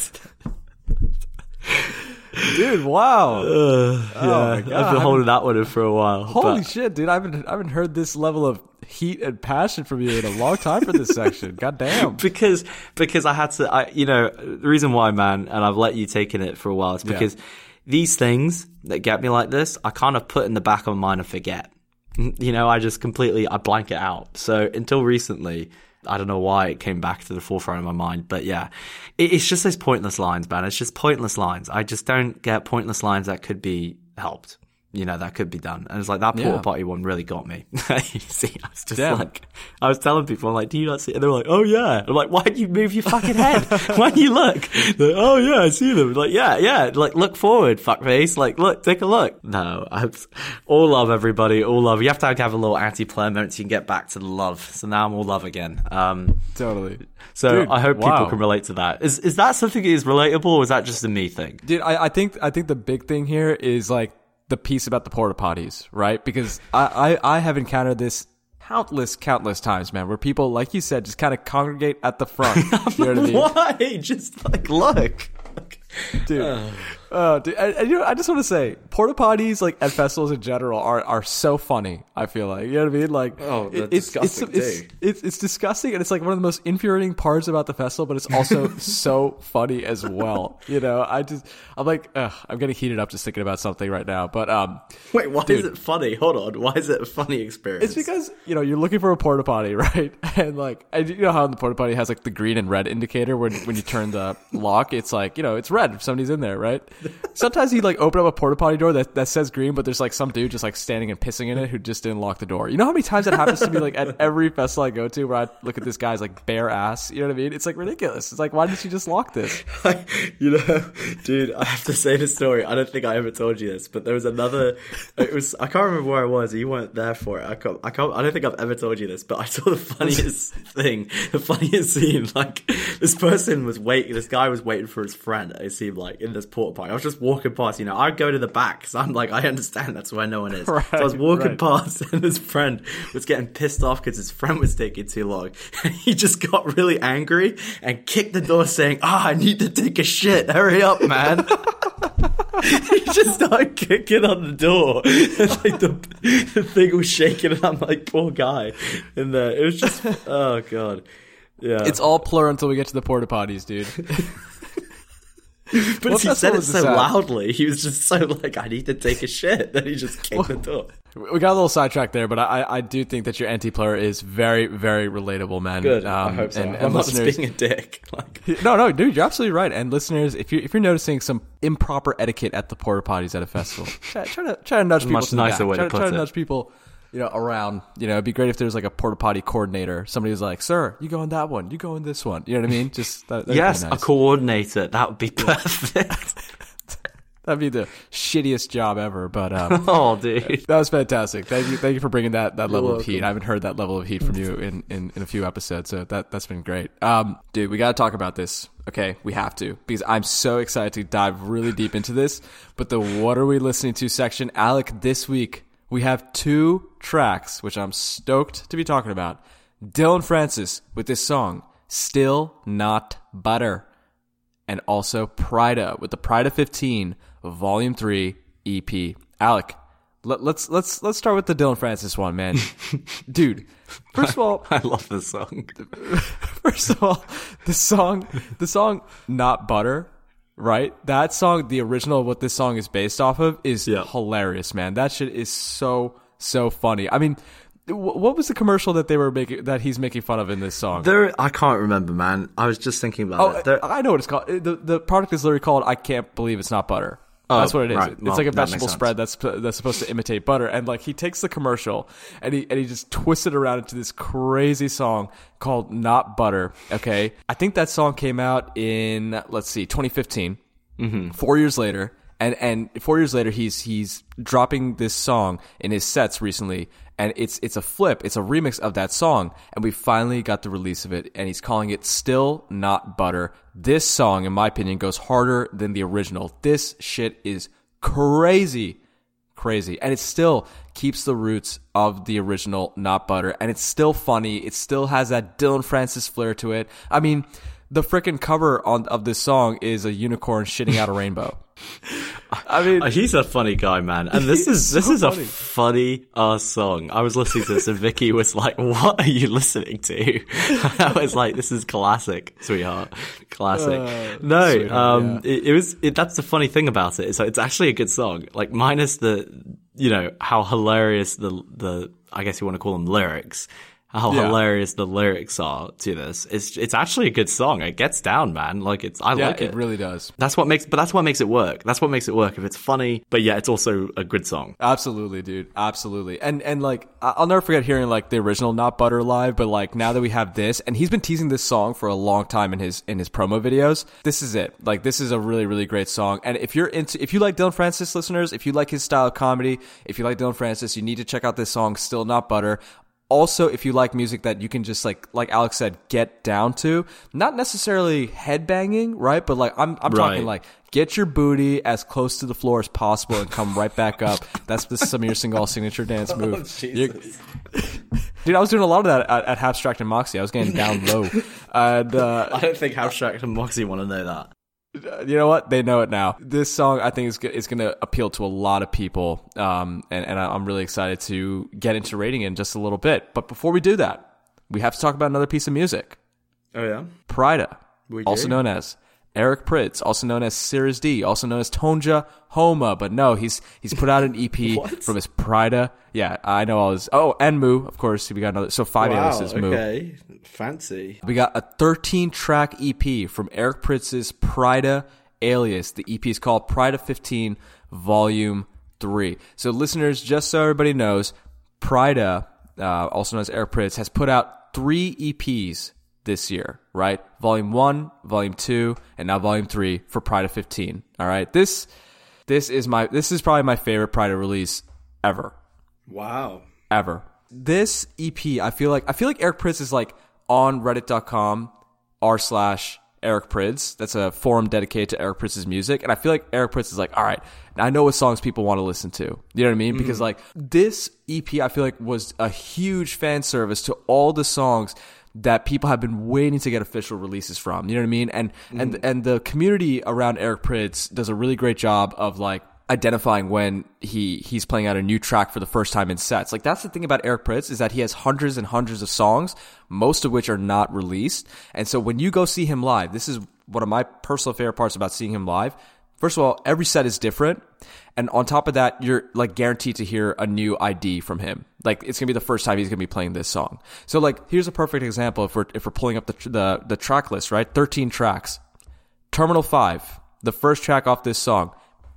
dude, wow. My God. I've been holding that one in for a while. Holy shit, dude. I haven't heard this level of heat and passion from you in a long time for this section. God damn. Because I had to, the reason why, man, and I've let you take in it for a while, is because these things that get me like this, I kind of put in the back of my mind and forget. I blank it out. So until recently, I don't know why it came back to the forefront of my mind, but yeah, it's just those pointless lines, man. It's just pointless lines. I just don't get pointless lines that could be helped. That could be done. And it's like that porta potty one really got me. You see, I was just I was telling people, I'm like, do you not see? And they're like, oh yeah. I'm like, why'd you move your fucking head? Why'd you look? They're like, oh yeah, I see them. Like, yeah. Like, look forward, fuckface. Like, look, take a look. No, all love, everybody. All love. You have to have a little anti-player moment so you can get back to the love. So now I'm all love again. Totally. So dude, I hope people can relate to that. Is that something that is relatable, or is that just a me thing? Dude, I think the big thing here is like the piece about the porta potties, right? Because I have encountered this countless times, man, where people, like you said, just kind of congregate at the front. You know what I mean? Why? Just like, look. Dude. Dude, I just want to say, porta potties, like, at festivals in general are so funny, I feel like. You know what I mean? Like, it's disgusting, it's disgusting, and it's like one of the most infuriating parts about the festival, but it's also so funny as well. I'm like, I'm getting heated up just thinking about something right now. But wait, why is it funny? Hold on, why is it a funny experience? It's because you're looking for a porta potty, right? And like, you know how the porta potty has like the green and red indicator when you turn the lock, it's like, it's red if somebody's in there, right? Sometimes you like open up a porta potty door that says green, but there's like some dude just like standing and pissing in it who just didn't lock the door. You know how many times that happens to me like at every festival I go to, where I look at this guy's like bare ass? You know what I mean? It's like ridiculous. It's like, why didn't you just lock this? Dude, I have to say the story. I don't think I ever told you this, but there was another. I can't remember where I was. You weren't there for it. I don't think I've ever told you this, but I saw the funniest thing, the funniest scene. Like, this guy was waiting for his friend. It seemed like in this porta potty. I was just walking past, I'd go to the back because I'm like, I understand that's where no one is. Right, so I was walking past and his friend was getting pissed off because his friend was taking too long. And he just got really angry and kicked the door saying, I need to take a shit. Hurry up, man. He just started kicking on the door. And like the thing was shaking and I'm like, poor guy in there. It was just, oh God. Yeah. It's all plur until we get to the porta potties, dude. But he said it so loudly. He was just so like, I need to take a shit. Then he just kicked the door. We got a little sidetracked there, but I do think that your anti-player is very, very relatable, man. Good. I hope so. And I'm not just being a dick. No, dude, you're absolutely right. And listeners, if you're noticing some improper etiquette at the porta potties at a festival, try to nudge people. Much nicer way to put it. Try to nudge people. around. It'd be great if there's like a porta potty coordinator. Somebody was like, "Sir, you go in that one. You go in this one." You know what I mean? Just that'd yes, be nice. A coordinator. That would be perfect. That'd be the shittiest job ever, but oh, dude, that was fantastic. Thank you for bringing that level of heat. welcome. I haven't heard that level of heat from you in a few episodes, so that's been great. Dude, we got to talk about this. Okay, we have to, because I'm so excited to dive really deep into this. But the what are we listening to section, Alec, this week we have 2 tracks which I'm stoked to be talking about. Dylan Francis with this song, "Still Not Butter," and also Pryda with the Pryda 15 Volume 3 EP. Alec, let's start with the Dylan Francis one, man. Dude, first of all, I love this song. First of all, the song "Not Butter," right? That song, the original of what this song is based off of, is hilarious, man. That shit is so funny. I mean, what was the commercial that they were making, that he's making fun of in this song? I can't remember, man. I was just thinking about it. I know what it's called. The product is literally called "I Can't Believe It's Not Butter." That's what it is. Right. It's Well, like a that vegetable makes spread that's supposed to imitate butter, and like he takes the commercial and he just twists it around into this crazy song called "Not Butter." Okay, I think that song came out in 2015. 4 years later, and 4 years later he's dropping this song in his sets recently. And it's a flip, it's a remix of that song, and we finally got the release of it, and he's calling it "Still Not Butter." This song, in my opinion, goes harder than the original. This shit is crazy, and it still keeps the roots of the original "Not Butter," and it's still funny. It still has that Dylan Francis flair to it. I mean, the frickin' cover of this song is a unicorn shitting out a rainbow. I mean, he's a funny guy, man, and this is a funny song. I was listening to this, and Vicky was like, "What are you listening to?" I was like, "This is classic, sweetheart, classic." No, sweetheart, that's the funny thing about it. It's actually a good song, like minus the how hilarious the I guess you want to call them lyrics. How hilarious the lyrics are to this. It's actually a good song. It gets down, man. Like I like it. It really does. That's what makes it work. That's what makes it work. If it's funny, but yeah, it's also a good song. Absolutely, dude. Absolutely. And like, I'll never forget hearing like the original "Not Butter" live, but like now that we have this, and he's been teasing this song for a long time in his promo videos. This is it. Like, this is a really, really great song. And if you like Dylan Francis, listeners, if you like his style of comedy, if you like Dylan Francis, you need to check out this song, "Still Not Butter." Also, if you like music that you can just like Alex said, get down to, not necessarily headbanging, right? But like I'm talking like get your booty as close to the floor as possible and come right back up. That's the Samir Singhal signature dance move. Dude, I was doing a lot of that at Abstract and Moxie. I was getting down low. And, I don't think Abstract and Moxie want to know that. You know what? They know it now. This song, I think, is going to appeal to a lot of people, and I'm really excited to get into rating it in just a little bit. But before we do that, we have to talk about another piece of music. Oh, yeah? Pryda, also known as Eric Prydz, also known as Cirrus D, also known as Tonja Homa. But no, he's put out an EP from his Pryda. Yeah, I know all his. Oh, and Moo, of course. We got another. So 5 aliases, Moo. Okay, fancy. We got a 13-track EP from Eric Prydz's Pryda alias. The EP is called Pryda 15 Volume 3. So listeners, just so everybody knows, Pryda, also known as Eric Prydz, has put out 3 EPs this year, right? Volume 1, Volume 2, and now Volume 3 for Pryda 15. All right. This is probably my favorite Pryda release ever. Wow. Ever. This EP, I feel like Eric Prydz is like on reddit.com/Eric Prydz. That's a forum dedicated to Eric Prydz's music. And I feel like Eric Prydz is like, all right, I know what songs people want to listen to. You know what I mean? Mm-hmm. Because like this EP, I feel like was a huge fan service to all the songs that people have been waiting to get official releases from. You know what I mean? And the community around Eric Prydz does a really great job of like identifying when he's playing out a new track for the first time in sets. Like that's the thing about Eric Prydz, is that he has hundreds and hundreds of songs, most of which are not released. And so when you go see him live, this is one of my personal favorite parts about seeing him live. First of all, every set is different. And on top of that, you're like guaranteed to hear a new ID from him. Like it's going to be the first time he's going to be playing this song. So like, here's a perfect example. If we're pulling up the track list, right? 13 tracks. Terminal 5, the first track off this song,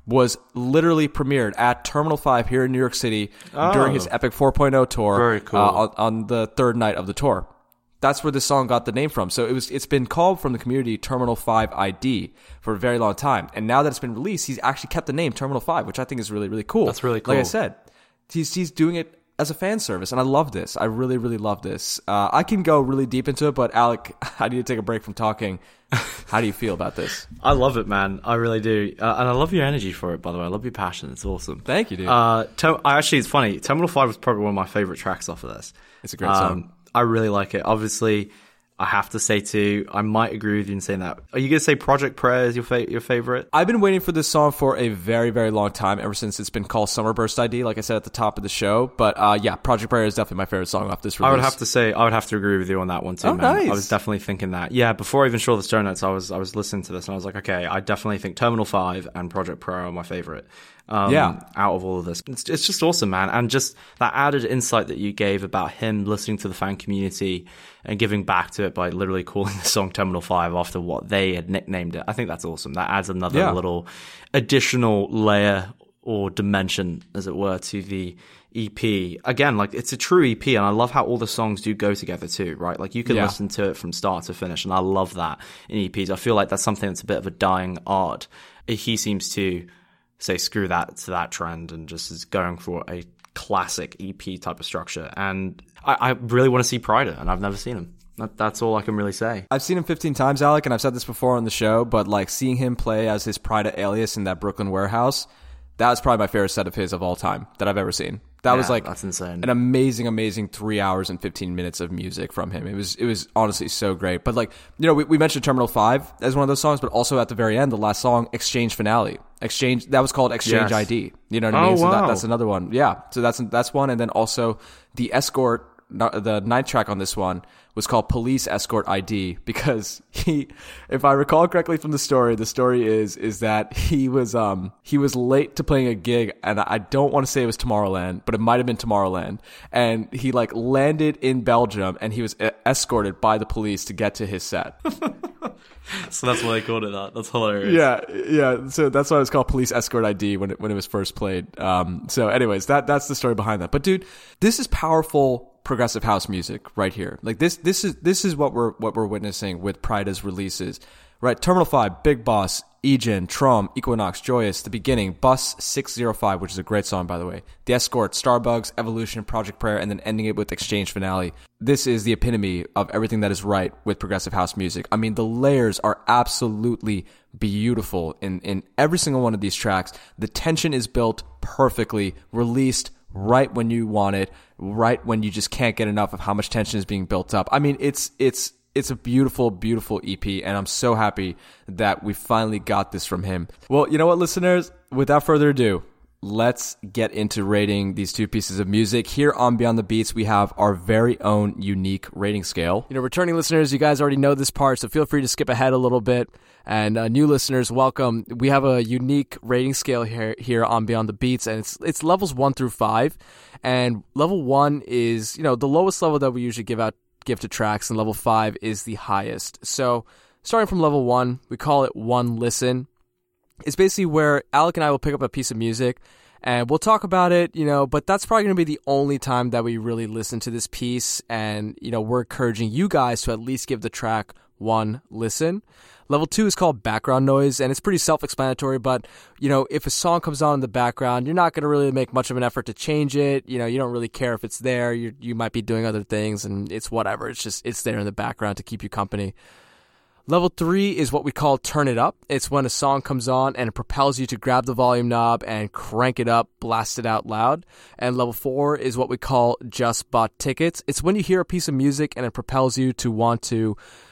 was literally premiered at Terminal 5 here in New York City during his Epic 4.0 tour. Very cool. On the third night of the tour. That's where this song got the name from. So it's been called from the community Terminal 5 ID for a very long time. And now that it's been released, he's actually kept the name Terminal 5, which I think is really, really cool. That's really cool. Like I said, he's doing it as a fan service, and I love this. I really, really love this. I can go really deep into it, but Alec, I need to take a break from talking. How do you feel about this? I love it, man. I really do. And I love your energy for it, by the way. I love your passion. It's awesome. Thank you, dude. Actually, it's funny. Terminal 5 was probably one of my favorite tracks off of this. It's a great song. I really like it. Obviously, I have to say too, I might agree with you in saying that. Are you going to say Project Prayer is your favorite? I've been waiting for this song for a very, very long time, ever since it's been called Summerburst ID, like I said at the top of the show. But yeah, Project Prayer is definitely my favorite song off this release. I would have to agree with you on that one too, man. Nice. I was definitely thinking that. Yeah, before I even saw the show notes, I was listening to this and I was like, okay, I definitely think Terminal 5 and Project Prayer are my favorite. Out of all of this. It's just awesome, man. And just that added insight that you gave about him listening to the fan community and giving back to it by literally calling the song Terminal 5 after what they had nicknamed it. I think that's awesome. That adds another little additional layer or dimension, as it were, to the EP. Again, like, it's a true EP, and I love how all the songs do go together too, right? Like, you can listen to it from start to finish, and I love that in EPs. I feel like that's something that's a bit of a dying art. He seems to say screw that to that trend and just is going for a classic EP type of structure. And I really want to see Pryda, and I've never seen him. That's all I can really say. I've seen him 15 times, Alec, and I've said this before on the show, but like seeing him play as his Pryda alias in that Brooklyn warehouse, that was probably my favorite set of his of all time that I've ever seen. That was like that's insane. An amazing 3 hours and 15 minutes of music from him. It was honestly so great. But like, you know, we mentioned Terminal 5 as one of those songs, but also at the very end, the last song, Exchange Finale. That was called Exchange ID. You know what I mean? So that's another one. Yeah. So that's one. And then also the Escort, the ninth track on this one was called Police Escort ID because if I recall correctly from the story is that he was late to playing a gig, and I don't want to say it was Tomorrowland, but it might have been Tomorrowland, and he like landed in Belgium and he was escorted by the police to get to his set. So that's why they called it that. That's hilarious. Yeah. So that's why it was called Police Escort ID when it was first played. So anyways, that's the story behind that. But dude, this is powerful progressive house music right here. Like this is what we're witnessing with Pryda's releases. Right, Terminal 5, Big Boss, Egen, Trom, Equinox, Joyous, The Beginning, Bus 605, which is a great song, by the way, The Escort, Starbugs, Evolution, Project Prayer, and then ending it with Exchange Finale. This is the epitome of everything that is right with progressive house music. I mean, the layers are absolutely beautiful in every single one of these tracks. The tension is built perfectly, released right when you want it, right when you just can't get enough of how much tension is being built up. I mean, it's a beautiful, beautiful EP, and I'm so happy that we finally got this from him. Well, you know what, listeners? Without further ado, let's get into rating these two pieces of music. Here on Beyond the Beats, we have our very own unique rating scale. You know, returning listeners, you guys already know this part, so feel free to skip ahead a little bit. And new listeners, welcome. We have a unique rating scale here on Beyond the Beats, and it's levels 1 through 5. And level 1 is, you know, the lowest level that we usually give to tracks, and level 5 is the highest. So starting from level 1, we call it one listen. It's basically where Alec and I will pick up a piece of music and we'll talk about it, you know, but that's probably going to be the only time that we really listen to this piece. And, you know, we're encouraging you guys to at least give the track one listen. Level 2 is called background noise, and it's pretty self-explanatory, but, you know, if a song comes on in the background, you're not going to really make much of an effort to change it. You know, you don't really care if it's there. You might be doing other things, and it's whatever. It's there in the background to keep you company. Level 3 is what we call turn it up. It's when a song comes on and it propels you to grab the volume knob and crank it up, blast it out loud. And level 4 is what we call just bought tickets. It's when you hear a piece of music and it propels you to want to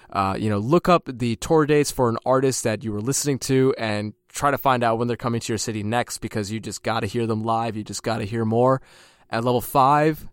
look up the tour dates for an artist that you were listening to and try to find out when they're coming to your city next because you just got to hear them live. You just got to hear more. And level 5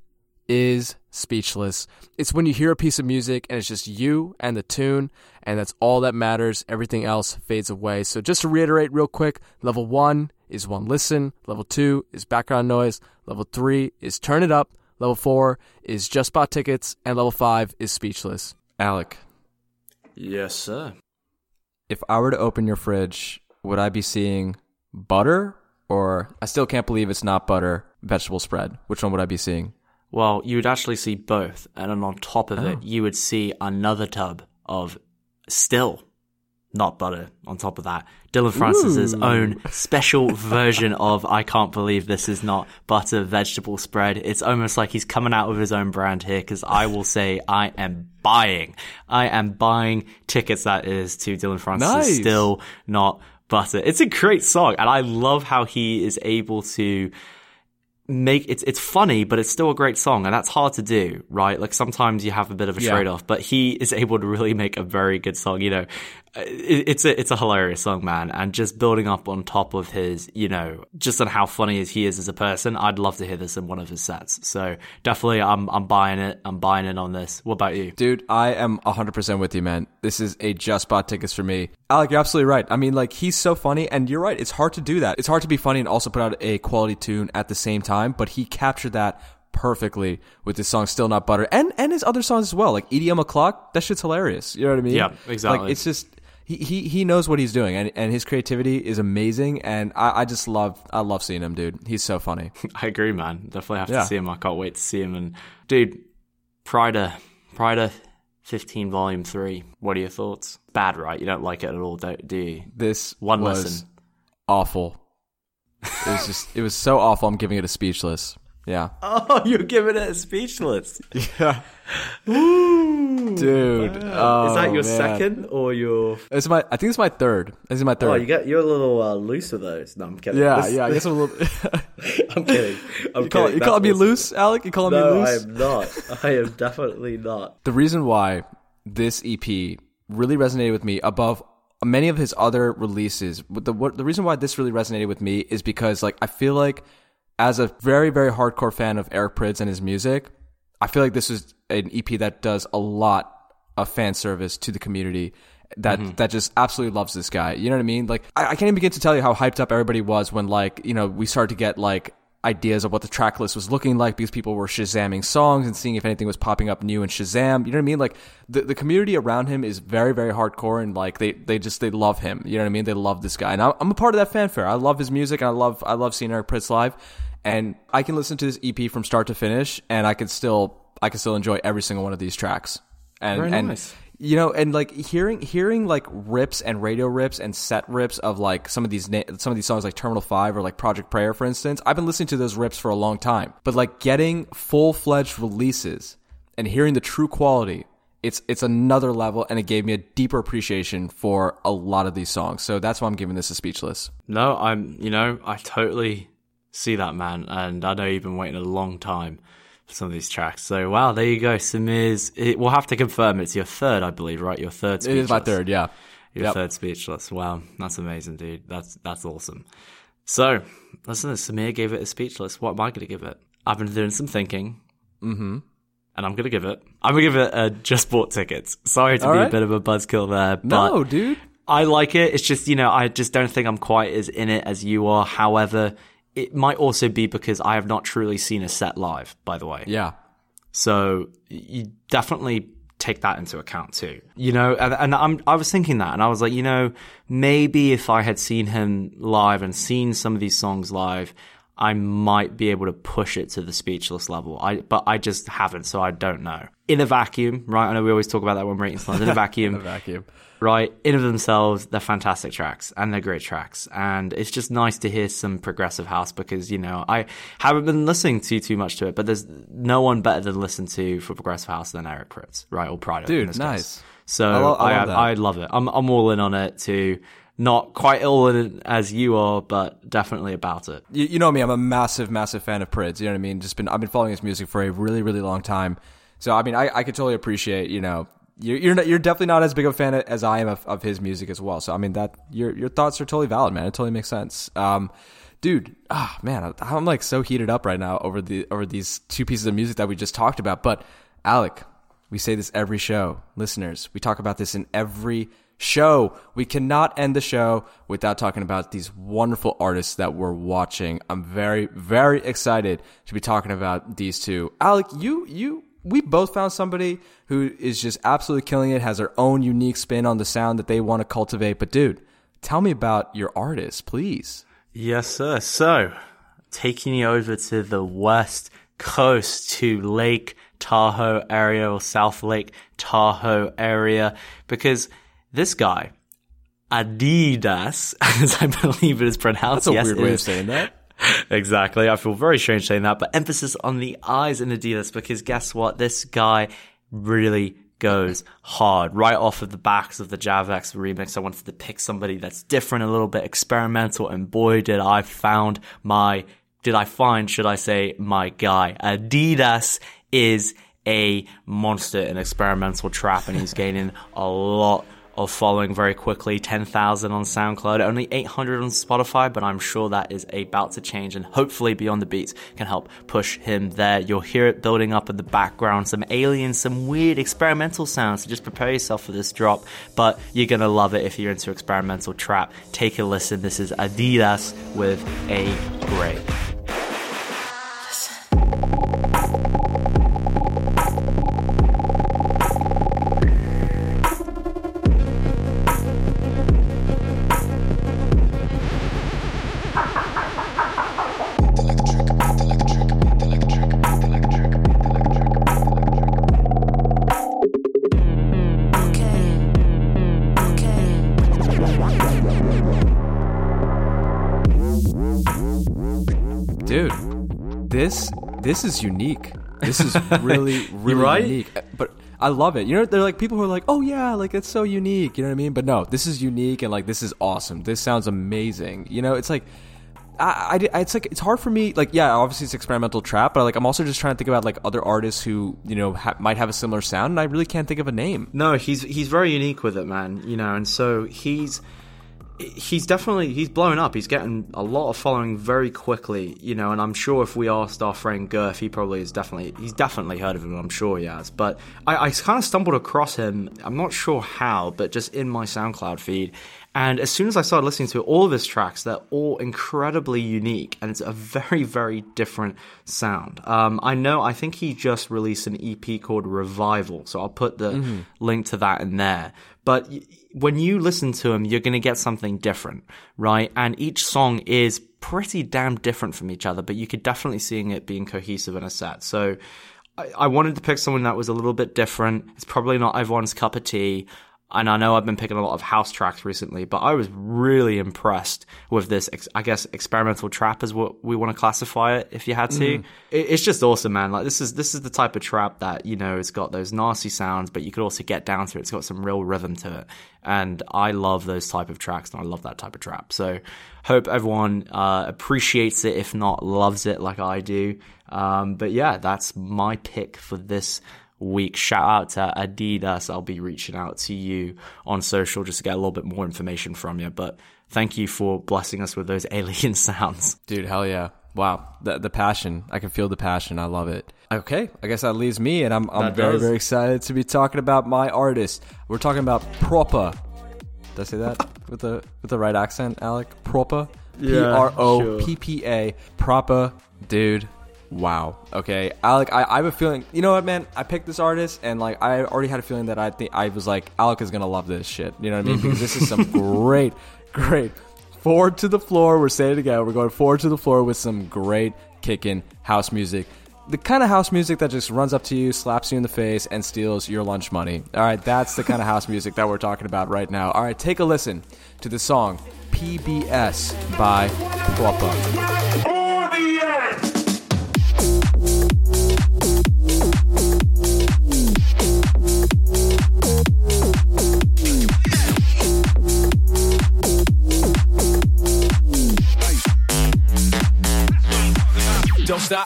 is speechless. It's when you hear a piece of music and it's just you and the tune, and that's all that matters. Everything else fades away. So just to reiterate real quick, level 1 is one listen. Level 2 is background noise. Level 3 is turn it up. Level 4 is just bought tickets. And level 5 is speechless. Alec. Yes, sir. If I were to open your fridge, would I be seeing butter, or I still can't believe it's not butter, vegetable spread. Which one would I be seeing? Well, you would actually see both, and then on top of it, you would see another tub of still not butter on top of that. Dylan Francis's own special version of I can't believe this is not butter vegetable spread. It's almost like he's coming out with his own brand here, because I will say I am buying tickets, that is, to Dylan Francis's Still Not Butter. It's a great song, and I love how he is able to make it's funny, but it's still a great song, and that's hard to do, right? Like sometimes you have a bit of a trade-off, but he is able to really make a very good song. You know, it's a hilarious song, man, and just building up on top of his, you know, just on how funny he is as a person. I'd love to hear this in one of his sets. So definitely, I'm buying it. I'm buying in on this. What about you, dude? I am 100% with you, man. This is a just bought tickets for me. Alec, you're absolutely right. I mean, like, he's so funny, and you're right. It's hard to do that. It's hard to be funny and also put out a quality tune at the same time. But he captured that perfectly with his song Still Not Butter, and his other songs as well, like EDM O'Clock. That shit's hilarious. You know what I mean? Yeah, exactly. Like, it's just he knows what he's doing, and his creativity is amazing, and I love seeing him, dude. He's so funny. I agree, man. Definitely have to see him. I can't wait to see him. And dude, Pryda 15 Volume 3. What are your thoughts? Bad, right? You don't like it at all, do you? This was listen. Awful. It was so awful. I'm giving it a speechless. Yeah. Oh, you're giving it a speechless. Yeah. Ooh, dude. Wow. Is that your second or your? I think it's my third. This is my third. Oh, you're a little loose with those. No, I'm kidding. Yeah. I guess I'm a little. I'm kidding. You calling me loose, Alec? You calling me loose? No, I am not. I am definitely not. The reason why this EP really resonated with me above many of his other releases, the reason why this really resonated with me is because, like, I feel like, as a very, very hardcore fan of Eric Prydz and his music, I feel like this is an EP that does a lot of fan service to the community that just absolutely loves this guy. You know what I mean? Like, I can't even begin to tell you how hyped up everybody was when, like, you know, we started to get, like, ideas of what the track list was looking like, because people were Shazamming songs and seeing if anything was popping up new in Shazam. You know what I mean? Like, the community around him is very, very hardcore, and, like, they love him. You know what I mean? They love this guy, and I'm a part of that fanfare. I love his music, and I love seeing Eric Prydz live, and I can listen to this EP from start to finish, and I can still enjoy every single one of these tracks. And very nice. You know, and like hearing like rips and radio rips and set rips of like some of these songs, like Terminal 5 or like Project Prayer, for instance. I've been listening to those rips for a long time, but like getting full-fledged releases and hearing the true quality, it's another level, and it gave me a deeper appreciation for a lot of these songs. So that's why I'm giving this a speechless. No, I totally see that, man, and I know you've been waiting a long time for some of these tracks. So wow, there you go. We'll have to confirm it's your third, I believe, right? Your third speechless. It is my third, yeah. Your third speechless. Wow, that's amazing, dude. That's awesome. So listen, Samir gave it a speechless. What am I going to give it? I've been doing some thinking. Mm-hmm. And I'm going to give it a just bought tickets. Sorry to be a bit of a buzzkill there, but no, dude. I like it. It's just, I just don't think I'm quite as in it as you are. However, it might also be because I have not truly seen a set live, by the way. Yeah. So you definitely take that into account too. And I was thinking that, and I was like, maybe if I had seen him live and seen some of these songs live, I might be able to push it to the speechless level. But I just haven't, so I don't know. In a vacuum, right? I know we always talk about that when rating songs. In a vacuum. In a vacuum. Right, in of themselves, they're fantastic tracks, and they're great tracks, and it's just nice to hear some progressive house, because I haven't been listening too much to it, but there's no one better to listen to for progressive house than Eric Prydz, right, or Pryda. Dude, nice. Case. So I love it. I'm all in on it too. Not quite all in it as you are, but definitely about it. You know me, I'm a massive fan of Prydz. You know what I mean? I've been following his music for a really, really long time. So I mean, I could totally appreciate, You're definitely not as big of a fan as I am of his music as well. So I mean, that your thoughts are totally valid, man. It totally makes sense. Dude, man, I'm like so heated up right now over these two pieces of music that we just talked about. But Alec, we say this every show. Listeners, we talk about this in every show. We cannot end the show without talking about these wonderful artists that we're watching. I'm very, very excited to be talking about these two. Alec, we both found somebody who is just absolutely killing it, has their own unique spin on the sound that they want to cultivate. But dude, tell me about your artist, please. Yes, sir. So, taking you over to the West Coast to Lake Tahoe area, or South Lake Tahoe area, because this guy, Adidas, as I believe it is pronounced. That's a weird way of saying that. Exactly. I feel very strange saying that, but emphasis on the I's in Adidas, because guess what? This guy really goes hard. Right off of the backs of the Javex remix, I wanted to pick somebody that's different, a little bit experimental, and boy, did I find my guy. Adidas is a monster in experimental trap, and he's gaining a lot of following very quickly. 10,000 on SoundCloud, only 800 on Spotify, but I'm sure that is about to change, and hopefully Beyond the Beats can help push him there. You'll hear it building up in the background, some alien, some weird experimental sounds, so just prepare yourself for this drop, but you're gonna love it if you're into experimental trap. Take a listen. This is Adidas with A Break. Dude, this is unique. This is really right? unique. But I love it. You know, they're like people who are like, oh yeah, like it's so unique. You know what I mean? But no, this is unique, and like this is awesome. This sounds amazing. You know, it's like it's like it's hard for me. Like, yeah, obviously it's experimental trap, but like I'm also just trying to think about like other artists who, you know, might have a similar sound, and I really can't think of a name. No, he's very unique with it, man. You know, and so he's blown up. He's getting a lot of following very quickly, you know, and I'm sure if we asked our friend Gurf, he's definitely heard of him. I'm sure he has. But I kind of stumbled across him. I'm not sure how, but just in my SoundCloud feed. And as soon as I started listening to all of his tracks, they're all incredibly unique, and it's a very, very different sound. I think he just released an EP called Revival, so I'll put the link to that in there. But when you listen to him, you're going to get something different, right? And each song is pretty damn different from each other, but you could definitely see it being cohesive in a set. So I wanted to pick someone that was a little bit different. It's probably not everyone's cup of tea. And I know I've been picking a lot of house tracks recently, but I was really impressed with this, I guess, experimental trap is what we want to classify it, if you had to. It's just awesome, man. Like, this is the type of trap that, you know, it's got those nasty sounds, but you could also get down to it. It's got some real rhythm to it. And I love those type of tracks, and I love that type of trap. So hope everyone appreciates it, if not loves it like I do. But yeah, that's my pick for this week. Shout out to Adidas. I'll be reaching out to you on social just to get a little bit more information from you, but thank you for blessing us with those alien sounds. Dude, hell yeah. Wow, the passion. I can feel the passion. I love it. Okay, I guess that leaves me, and I'm very, very excited to be talking about my artist. We're talking about Propa. Did I say that with the right accent, Alec? Propa? Yeah, Proppa. Propa, dude. Wow. Okay, Alec, I have a feeling. You know what, man? I picked this artist, and like I already had a feeling that I was like, Alec is gonna love this shit. You know what I mean? Because this is some great forward to the floor. We're saying it again. We're going forward to the floor with some great kicking house music. The kind of house music that just runs up to you, slaps you in the face, and steals your lunch money. All right, that's the kind of house music that we're talking about right now. All right, take a listen to the song PBS by Propa. Don't stop.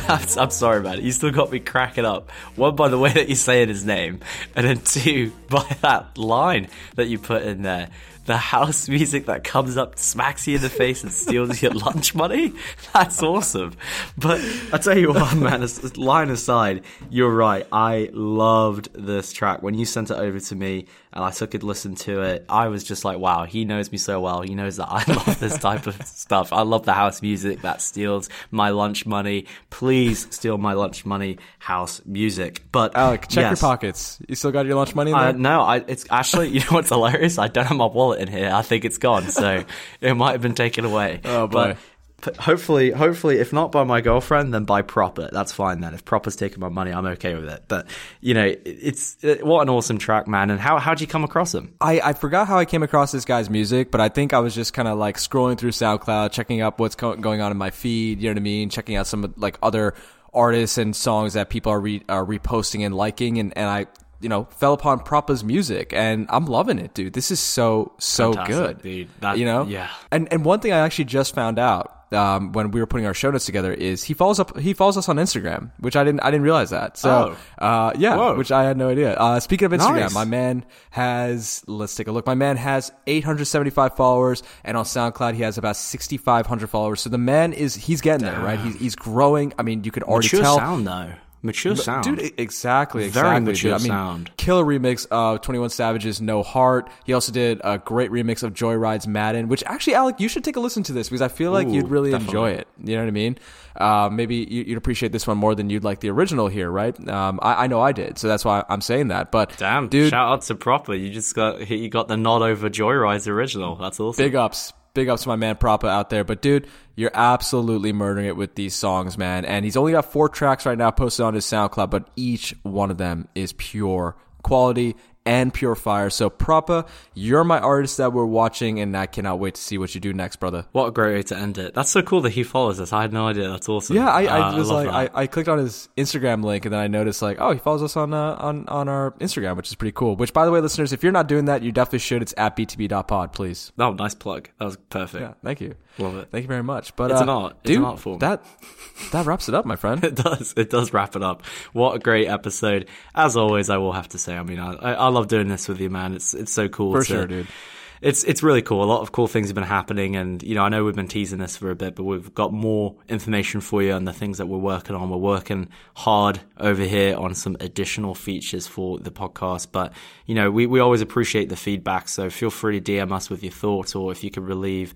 I'm sorry, man. You still got me cracking up. One, by the way that you say his name, and then two, by that line that you put in there. The house music that comes up, smacks you in the face, and steals your lunch money? That's awesome. But I tell you what, man, line aside, you're right. I loved this track. When you sent it over to me and I took a listen to it, I was just like, wow, he knows me so well. He knows that I love this type of stuff. I love the house music that steals my lunch money. Please steal my lunch money, house music. But Alec, check your pockets. You still got your lunch money in there? No, it's actually, you know what's hilarious? I don't have my wallet in here. I think it's gone, so it might have been taken away. Oh boy. But hopefully, if not by my girlfriend, then by Proper. That's fine then. If Proper's taking my money, I'm okay with it. But, you know, it's what an awesome track, man. And how'd you come across him? I forgot how I came across this guy's music, but I think I was just kind of like scrolling through SoundCloud, checking out what's going on in my feed, you know what I mean? Checking out some like other artists and songs that people are reposting and liking, and I, you know, fell upon Propa's music, and I'm loving it, dude. This is so Fantastic, good, dude. You know, yeah. And one thing I actually just found out when we were putting our show notes together is he follows us on Instagram, which I didn't realize that. So yeah, Whoa. which I had no idea. Speaking of Instagram, Nice. my man has, let's take a look. My man has 875 followers, and on SoundCloud he has about 6,500 followers. So the man he's getting there, right? He's growing. I mean, you could already Mature tell. sound, though. Mature sound. Dude, exactly. Very mature dude. I mean, sound. Killer remix of 21 Savage's No Heart. He also did a great remix of Joyride's Madden, which actually, Alec, you should take a listen to this because I feel like you'd really enjoy it. You know what I mean? Maybe you'd appreciate this one more than you'd like the original here, right? I know I did, so that's why I'm saying that. But damn, dude, shout out to Proper. You got the nod over Joyride's original. That's awesome. Big ups to my man Propa out there. But dude, you're absolutely murdering it with these songs, man. And he's only got 4 tracks right now posted on his SoundCloud, but each one of them is pure quality and pure fire. So Propa, you're my artist that we're watching, and I cannot wait to see what you do next, brother. What a great way to end it. That's so cool that he follows us. I had no idea. That's awesome. Yeah, I was love like, that. I clicked on his Instagram link, and then I noticed like, oh, he follows us on our Instagram, which is pretty cool. Which, by the way, listeners, if you're not doing that, you definitely should. It's at btb.pod, please. Oh, nice plug. That was perfect. Yeah, thank you. Love it. Thank you very much. But It's an art. It's dude, an art form. That wraps it up, my friend. It does. It does wrap it up. What a great episode. As always, I will have to say, I mean, I love doing this with you, man. It's so cool. For sure, dude. It's really cool. A lot of cool things have been happening, and you know, I know we've been teasing this for a bit, but we've got more information for you on the things that we're working on. We're working hard over here on some additional features for the podcast, but you know, we always appreciate the feedback, so feel free to DM us with your thoughts, or if you could leave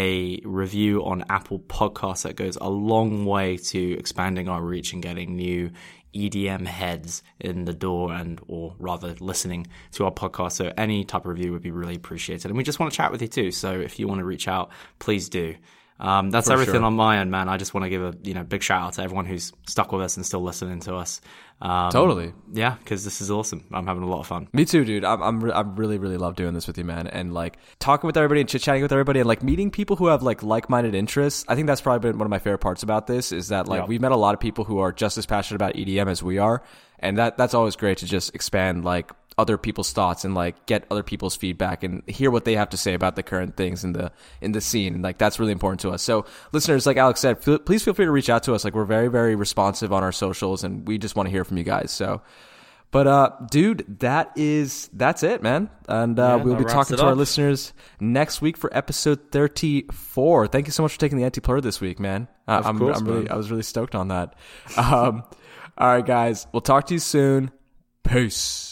a review on Apple Podcasts. That goes a long way to expanding our reach and getting new EDM heads in the door, and or rather listening to our podcast. So any type of review would be really appreciated, and we just want to chat with you too. So if you want to reach out, please do. That's For everything sure. on my end, man. I just want to give a big shout out to everyone who's stuck with us and still listening to us. Totally. Yeah, because this is awesome. I'm having a lot of fun. Me too, dude. I'm really love doing this with you, man. And like talking with everybody and chit chatting with everybody, and like meeting people who have like minded interests. I think that's probably been one of my favorite parts about this is that like we've met a lot of people who are just as passionate about EDM as we are, and that's always great to just expand like other people's thoughts and like get other people's feedback and hear what they have to say about the current things in the scene. And like that's really important to us. So listeners, like Alex said, please feel free to reach out to us. Like we're very, very responsive on our socials, and we just want to hear from you guys. So, but dude, that's it, man. And we'll be talking to our listeners next week for episode 34. Thank you so much for taking the anti-plur this week, man. I was really stoked on that. All right, guys, we'll talk to you soon. Peace.